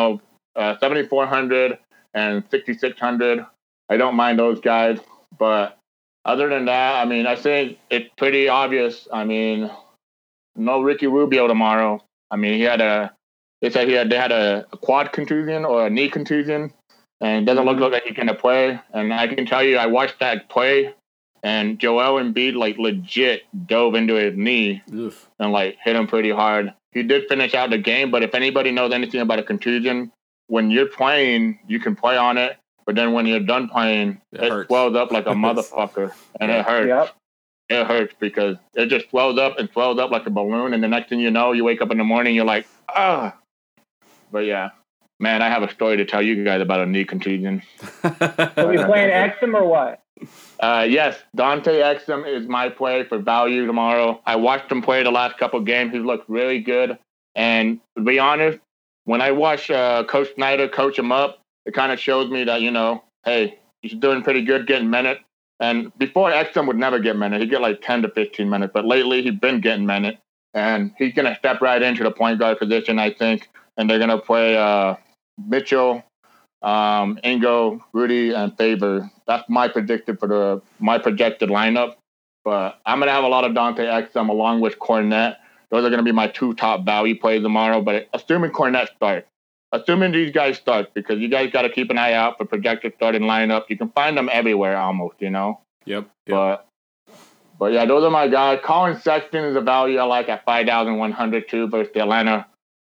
7,400 and 6,600. I don't mind those guys, but other than that, I mean, I think it's pretty obvious. I mean, no Ricky Rubio tomorrow. I mean, they said they had a quad contusion or a knee contusion, and it doesn't look like he's going to play. And I can tell you, I watched that play, and Joel Embiid like legit dove into his knee and like hit him pretty hard. He did finish out the game, but if anybody knows anything about a contusion, when you're playing, you can play on it. But then when you're done playing, it swells up like a motherfucker, and it hurts. Yep. It hurts because it just swells up and swells up like a balloon, and the next thing you know, you wake up in the morning, you're like, ah. But yeah, man, I have a story to tell you guys about a knee contusion. Are we playing Exum or what? Yes, Dante Exum is my play for value tomorrow. I watched him play the last couple of games. He looked really good. And to be honest, when I watch Coach Snyder coach him up, it kind of shows me that, hey, He's doing pretty good getting minutes. And before, Exum would never get minutes. He'd get like 10 to 15 minutes. But lately, he's been getting minutes. And he's going to step right into the point guard position, I think. And they're going to play Mitchell, Ingo, Rudy, and Faber. That's my projected lineup. But I'm going to have a lot of Dante Exum along with Kornet. Those are going to be my two top value plays tomorrow. But assuming Kornet starts, assuming these guys start, because you guys got to keep an eye out for projected starting lineup. You can find them everywhere almost, you know? Yep. But yeah, those are my guys. Colin Sexton is a value I like at 5,100 too versus the Atlanta.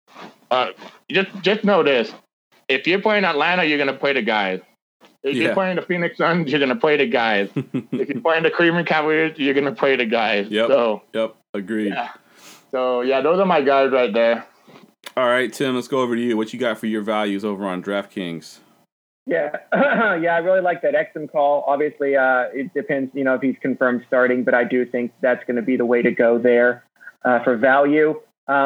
Just know this. If you're playing Atlanta, you're going to play the guys. If you're playing the Phoenix Suns, you're going to play the guys. If you're playing the Cleveland Cavaliers, you're going to play the guys. Yep. Agreed. Yeah. So, yeah, those are my guys right there. All right, Tim, let's go over to you. What you got for your values over on DraftKings? Yeah, I really like that Exum call. Obviously, it depends, if he's confirmed starting, but I do think that's going to be the way to go there for value.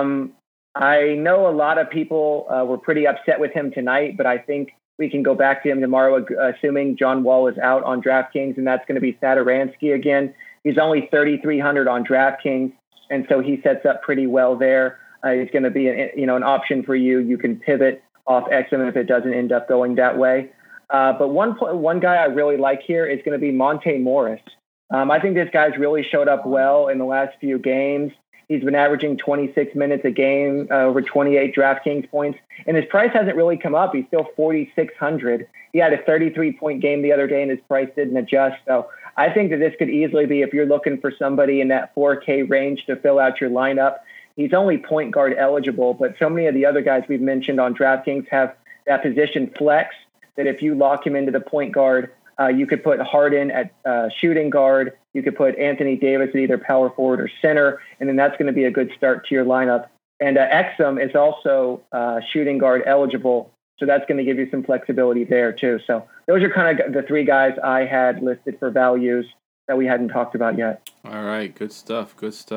I know a lot of people were pretty upset with him tonight, but I think we can go back to him tomorrow, assuming John Wall is out on DraftKings, and that's going to be Satoransky again. He's only 3,300 on DraftKings, and so he sets up pretty well there. He's going to be an option for you. You can pivot off Exum if it doesn't end up going that way. But one guy I really like here is going to be Monte Morris. I think this guy's really showed up well in the last few games. He's been averaging 26 minutes a game, over 28 DraftKings points, and his price hasn't really come up. He's still 4,600. He had a 33-point game the other day, and his price didn't adjust. So I think that this could easily be, if you're looking for somebody in that 4K range to fill out your lineup. He's only point guard eligible, but so many of the other guys we've mentioned on DraftKings have that position flex that if you lock him into the point guard, you could put Harden at shooting guard. You could put Anthony Davis at either power forward or center, and then that's going to be a good start to your lineup. And Exum is also shooting guard eligible, so that's going to give you some flexibility there too. So those are kind of the three guys I had listed for values that we hadn't talked about yet. All right, good stuff.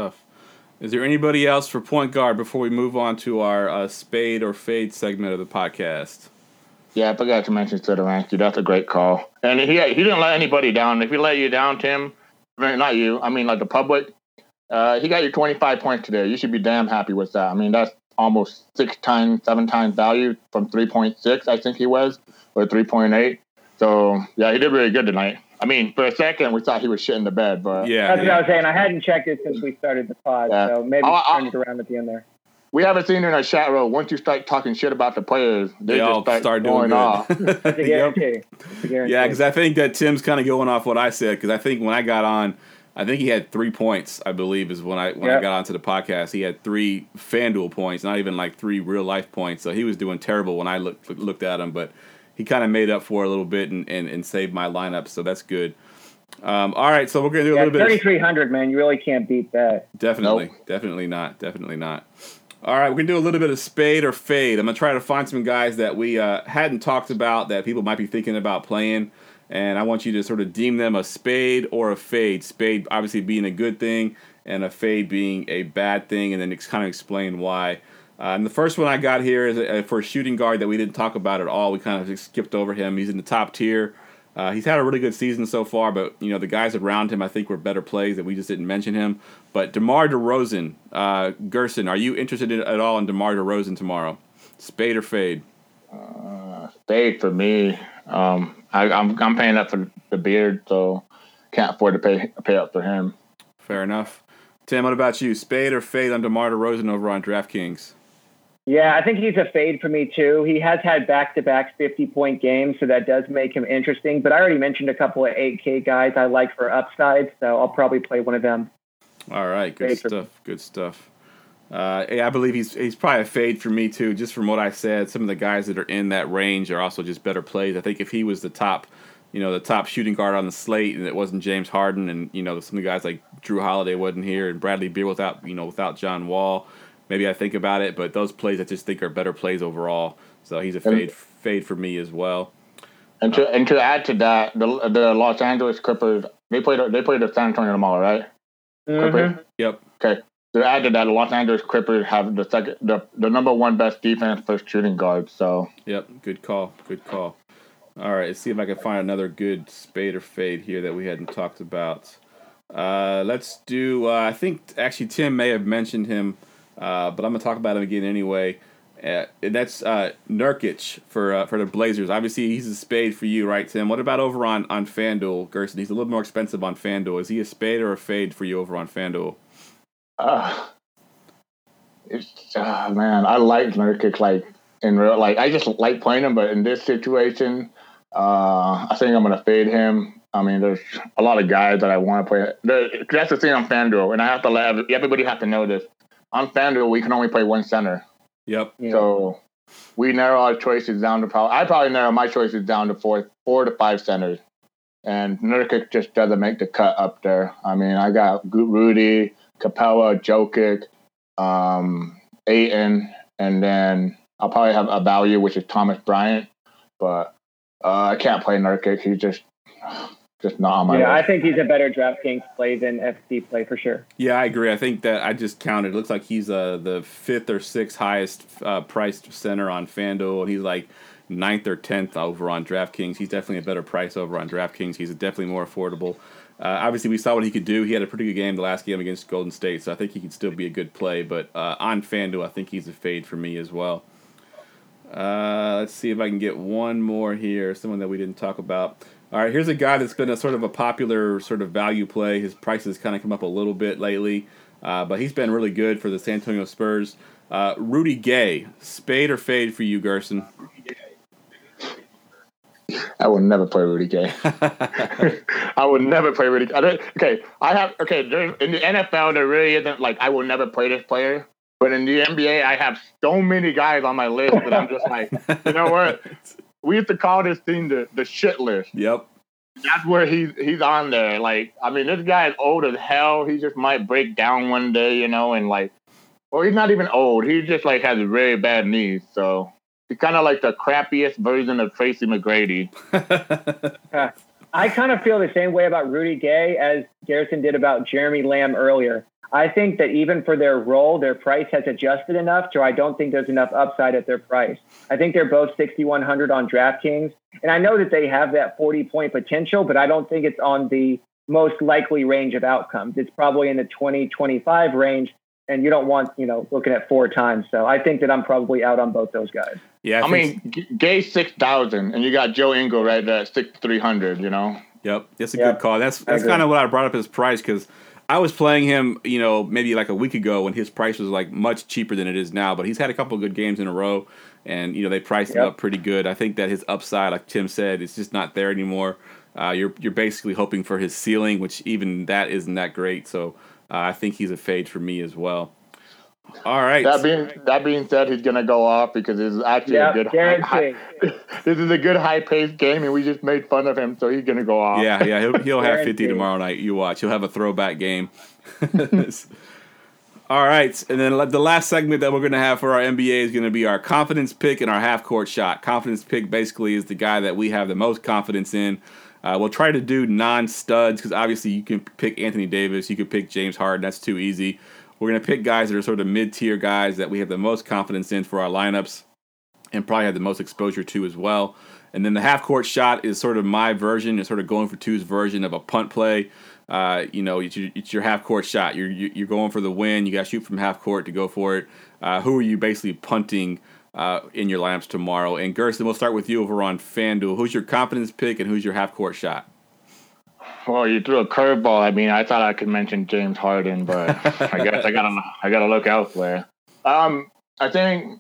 Is there anybody else for point guard before we move on to our spade or fade segment of the podcast? Yeah, I forgot to mention Satoransky. That's a great call. And he didn't let anybody down. If he let you down, Tim, not you, I mean like the public, he got you 25 points today. You should be damn happy with that. I mean, that's almost 7 times value from 3.6, I think he was, or 3.8. So, yeah, he did really good tonight. I mean, for a second, we thought he was shitting the bed, but... Yeah, that's what I was saying. I hadn't checked it since we started the pod, so maybe turn it around at the end there. We haven't seen it in our chat row. Once you start talking shit about the players, they just start doing off. That's a guarantee. Yeah, because I think that Tim's kind of going off what I said, because I think when I got on, I think he had 3 points, I believe, is when I got onto the podcast. He had 3 FanDuel points, not even like 3 real-life points. So he was doing terrible when I looked at him, but he kind of made up for it a little bit and saved my lineup, so that's good. All right, so we're going to do a little bit 3,300, man. You really can't beat that. Definitely. Nope. Definitely not. All right, we're going to do a little bit of spade or fade. I'm going to try to find some guys that we hadn't talked about that people might be thinking about playing, and I want you to sort of deem them a spade or a fade. Spade obviously being a good thing and a fade being a bad thing, and then kind of explain why. And the first one I got here is for a shooting guard that we didn't talk about at all. We kind of just skipped over him. He's in the top tier. He's had a really good season so far, but the guys around him I think were better plays that we just didn't mention him. But DeMar DeRozan, Gerson, are you interested at all in DeMar DeRozan tomorrow? Spade or fade? Spade for me. I'm paying up for the beard, so can't afford to pay up for him. Fair enough. Tim, what about you? Spade or fade on DeMar DeRozan over on DraftKings? Yeah, I think he's a fade for me, too. He has had back-to-back 50-point games, so that does make him interesting. But I already mentioned a couple of 8K guys I like for upside, so I'll probably play one of them. All right, good stuff. I believe he's probably a fade for me, too, just from what I said. Some of the guys that are in that range are also just better plays. I think if he was the top shooting guard on the slate and it wasn't James Harden and, some of the guys like Drew Holiday wasn't here and Bradley Beal without John Wall, maybe I think about it, but those plays I just think are better plays overall. So he's a fade for me as well. And to add to that, the Los Angeles Clippers, they played the San Antonio tomorrow, right? Mm-hmm. Clippers? Yep. Okay. To add to that, the Los Angeles Clippers have the number one best defense for shooting guards. So yep, good call. All right, let's see if I can find another good spade or fade here that we hadn't talked about. Let's do. I think actually Tim may have mentioned him, but I'm gonna talk about him again anyway. And that's Nurkic for the Blazers. Obviously, he's a spade for you, right, Tim? What about over on FanDuel, Gerson? He's a little more expensive on FanDuel. Is he a spade or a fade for you over on FanDuel? Man, I like Nurkic. Like in real, like I just like playing him, but in this situation, I think I'm gonna fade him. I mean, there's a lot of guys that I want to play. That's the thing on FanDuel, and I have to let everybody have to know this. On FanDuel, we can only play one center. Yep. So we narrow our choices down to I probably narrow my choices down to four to five centers, and Nurkic just doesn't make the cut up there. I mean, I got Rudy, Capella, Jokic, Ayton, and then I'll probably have a value, which is Thomas Bryant, but I can't play Nurkic. He's just not on my list. I think he's a better DraftKings play than FC play for sure. Yeah, I agree. I think that I just counted. It looks like he's the fifth or sixth highest priced center on FanDuel, and he's like 9th or 10th over on DraftKings. He's definitely a better price over on DraftKings. He's definitely more affordable. Obviously, we saw what he could do. He had a pretty good game the last game against Golden State, so I think he could still be a good play. But on FanDuel, I think he's a fade for me as well. Let's see if I can get one more here, someone that we didn't talk about. All right, here's a guy that's been a sort of a popular sort of value play. His prices kind of come up a little bit lately, but he's been really good for the San Antonio Spurs. Rudy Gay, spade or fade for you, Gerson? I will never play Rudy Gay. I would never play Rudy. In the NFL, there really isn't like I will never play this player. But in the NBA, I have so many guys on my list that I'm just like, you know what? We used to call this thing the shit list. Yep. That's where he's on there. Like, I mean, this guy is old as hell. He just might break down one day, you know, and like, well, he's not even old. He just like has very bad knees. So he's kind of like the crappiest version of Tracy McGrady. I kind of feel the same way about Rudy Gay as Garrison did about Jeremy Lamb earlier. I think that even for their role, their price has adjusted enough, so I don't think there's enough upside at their price. I think they're both 6,100 on DraftKings, and I know that they have that 40-point potential, but I don't think it's on the most likely range of outcomes. It's probably in the 20-25 range, and you don't want, looking at 4 times. So I think that I'm probably out on both those guys. Yeah, I mean, Gay 6,000, and you got Joe Ingles right there at 6,300. Yep, that's a good call. That's kind of what I brought up his price because I was playing him, maybe like a week ago when his price was like much cheaper than it is now. But he's had a couple of good games in a row, and they priced him up pretty good. I think that his upside, like Tim said, is just not there anymore. You're basically hoping for his ceiling, which even that isn't that great. So I think he's a fade for me as well. All right. That being said, he's gonna go off because it's actually a good this is a good high paced game, and we just made fun of him, so he's gonna go off. Yeah, he'll have 50 tomorrow night. You watch, he'll have a throwback game. All right, and then the last segment that we're gonna have for our NBA is gonna be our confidence pick and our half court shot. Confidence pick basically is the guy that we have the most confidence in. We'll try to do non-studs because obviously you can pick Anthony Davis, you could pick James Harden. That's too easy. We're going to pick guys that are sort of mid-tier guys that we have the most confidence in for our lineups and probably have the most exposure to as well. And then the half-court shot is sort of my version. It's sort of going for two's version of a punt play. It's your half-court shot. You're going for the win. You got to shoot from half-court to go for it. Who are you basically punting in your lineups tomorrow? And Gerson, we'll start with you over on FanDuel. Who's your confidence pick and who's your half-court shot? Well, you threw a curveball. I mean, I thought I could mention James Harden, but I guess I gotta look elsewhere. I think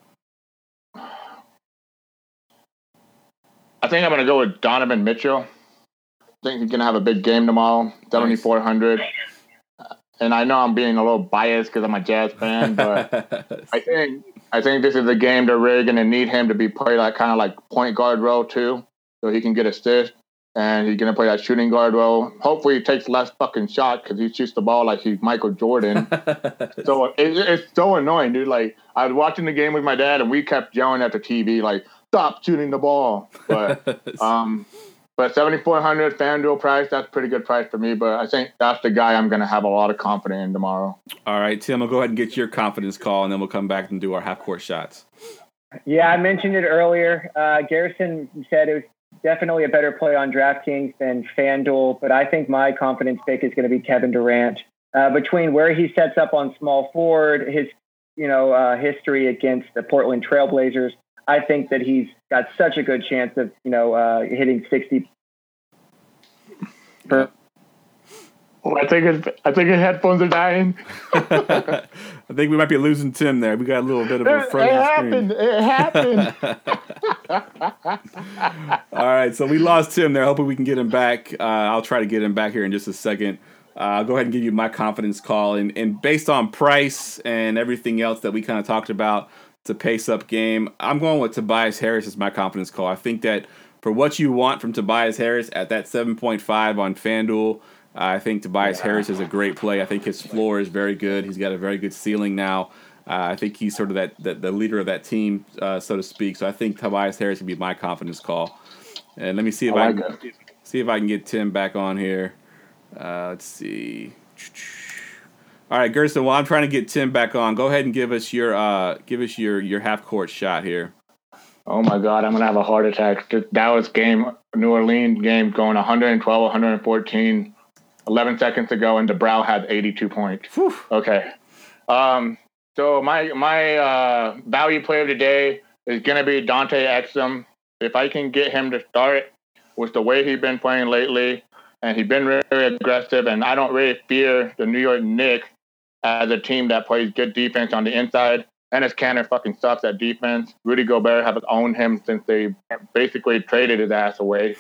I'm gonna go with Donovan Mitchell. I think he's gonna have a big game tomorrow, 7,400. And I know I'm being a little biased because I'm a Jazz fan, but I think this is a game they're really gonna need him to be played like kind of like point guard role too, so he can get assists. And he's going to play that shooting guard role. Hopefully he takes less fucking shot because he shoots the ball like he's Michael Jordan. So it's so annoying, dude. Like, I was watching the game with my dad, and we kept yelling at the TV, like, stop shooting the ball. But 7,400 FanDuel price, that's a pretty good price for me. But I think that's the guy I'm going to have a lot of confidence in tomorrow. All right, Tim, I'll go ahead and get your confidence call, and then we'll come back and do our half-court shots. Yeah, I mentioned it earlier. Garrison said it was definitely a better play on DraftKings than FanDuel, but I think my confidence pick is going to be Kevin Durant. Between where he sets up on small forward, his history against the Portland Trailblazers, I think that he's got such a good chance of hitting 60. I think his headphones are dying. I think we might be losing Tim there. We got a little bit of a frozen screen. It happened. All right, so we lost Tim there. Hoping we can get him back. I'll try to get him back here in just a second. I'll go ahead and give you my confidence call. And based on price and everything else that we kind of talked about, it's a pace-up game. I'm going with Tobias Harris as my confidence call. I think that for what you want from Tobias Harris at that 7.5 on FanDuel, I think Tobias Harris is a great play. I think his floor is very good. He's got a very good ceiling now. I think he's sort of the leader of that team, so to speak. So I think Tobias Harris would be my confidence call. And let me see if I can get Tim back on here. Let's see. All right, Gerson. While I'm trying to get Tim back on, go ahead and give us your half court shot here. Oh my God, I'm gonna have a heart attack. The Dallas game, New Orleans game, going 112, 114. 11 seconds to go, and DeBrow had 82 points. Whew. Okay. So my value play of the day is going to be Dante Exum. If I can get him to start with the way he's been playing lately, and he's been really aggressive, and I don't really fear the New York Knicks as a team that plays good defense on the inside. Enes Kanter fucking sucks at defense. Rudy Gobert has owned him since they basically traded his ass away.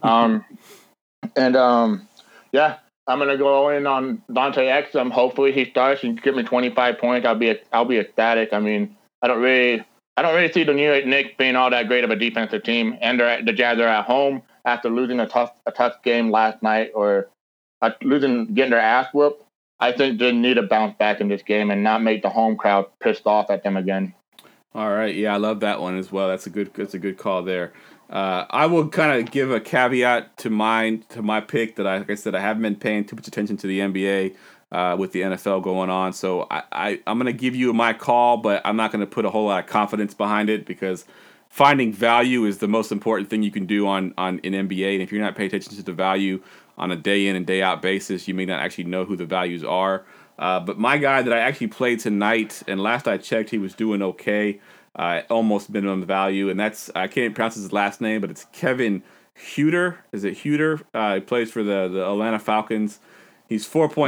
Yeah. I'm gonna go in on Dante Exum. Hopefully he starts and give me 25 points. I'll be ecstatic. I mean, I don't really see the New York Knicks being all that great of a defensive team. And the Jazz are at home after losing a tough game last night, or getting their ass whooped. I think they need to bounce back in this game and not make the home crowd pissed off at them again. All right, yeah, I love that one as well. That's a good call there. I will kind of give a caveat to my pick that like I said, I haven't been paying too much attention to the NBA with the NFL going on. So I'm going to give you my call, but I'm not going to put a whole lot of confidence behind it because finding value is the most important thing you can do in NBA. And if you're not paying attention to the value on a day in and day out basis, you may not actually know who the values are. But my guy that I actually played tonight, and last I checked, he was doing okay. Almost minimum value, and that's I can't pronounce his last name, but it's Kevin Huerter. Is it Huerter? He plays for the Atlanta Falcons. He's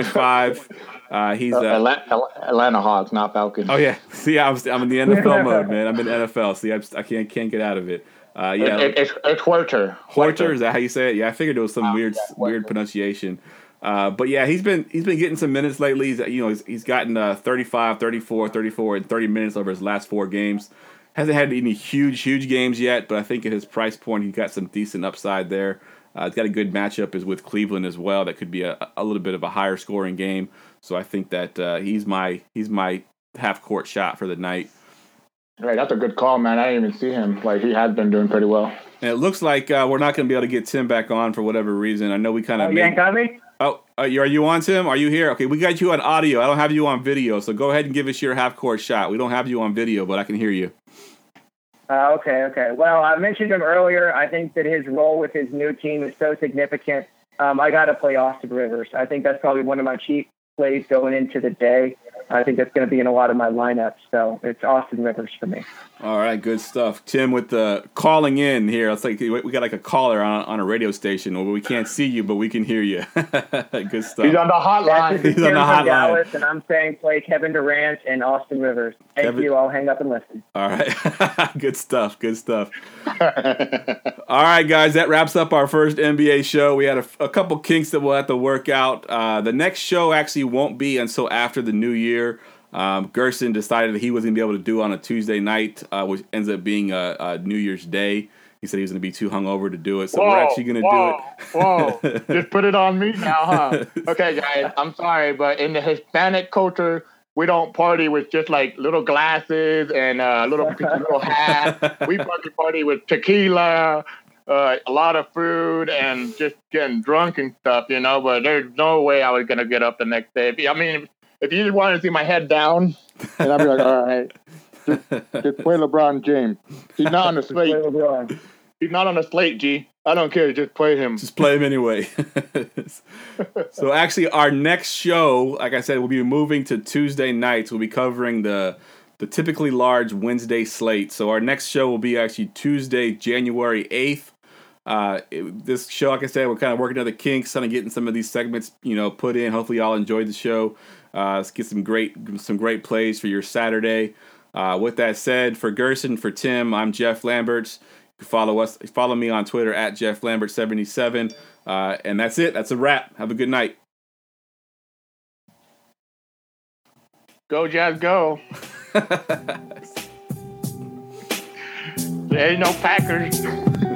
4.5. He's Atlanta Hawks, not Falcons. Oh yeah, see, I'm in the NFL mode, man. I'm in NFL. See, I can't get out of it. It's Huerter. Huerter, is that how you say it? Yeah, I figured it was some weird pronunciation. But yeah, he's been getting some minutes lately. He's gotten 35, 34, 34, and 30 minutes over his last 4 games. Hasn't had any huge games yet, but I think at his price point, he's got some decent upside there. He's got a good matchup is with Cleveland as well. That could be a little bit of a higher scoring game. So I think that he's my half court shot for the night. Right, that's a good call, man. I didn't even see him. Like, he has been doing pretty well. And it looks like we're not going to be able to get Tim back on for whatever reason. I know we kind of. You ain't got me? Oh, are you on, Tim? Are you here? Okay, we got you on audio. I don't have you on video, so go ahead and give us your half-court shot. We don't have you on video, but I can hear you. Okay. Well, I mentioned him earlier. I think that his role with his new team is so significant. I got to play Austin Rivers. I think that's probably one of my cheap plays going into the day. I think that's going to be in a lot of my lineups. So it's Austin Rivers for me. All right, good stuff. Tim with the calling in here. It's like we got like a caller on a radio station where we can't see you, but we can hear you. Good stuff. He's on the hotline. He's on the hotline. Dallas, and I'm saying play Kevin Durant and Austin Rivers. Thank you. I'll hang up and listen. All right. Good stuff. All right, guys, that wraps up our first NBA show. We had a couple kinks that we'll have to work out. The next show actually won't be until after the new year. Gerson decided that he was going to be able to do on a Tuesday night, which ends up being a New Year's Day. He said he was going to be too hungover to do it, so we're actually going to do it. Whoa, just put it on me now, huh? Okay, guys, I'm sorry, but in the Hispanic culture, we don't party with just like little glasses and little hat. We party with tequila, a lot of food, and just getting drunk and stuff, But there's no way I was going to get up the next day. If you just wanted to see my head down, and I'd be like, all right, just play LeBron James. He's not on the slate. He's not on the slate, G. I don't care. Just play him. Just play him anyway. So actually, our next show, like I said, we'll be moving to Tuesday nights. We'll be covering the typically large Wednesday slate. So our next show will be actually Tuesday, January 8th. This show, like I said, we're kind of working on the kinks, kind of getting some of these segments, put in. Hopefully, y'all enjoyed the show. Let's get some great plays for your Saturday. With that said, for Gerson, for Tim, I'm Jeff Lamberts. You can follow me on Twitter at JeffLambert77. And that's it. That's a wrap. Have a good night. Go, Jazz, go. There ain't no Packers.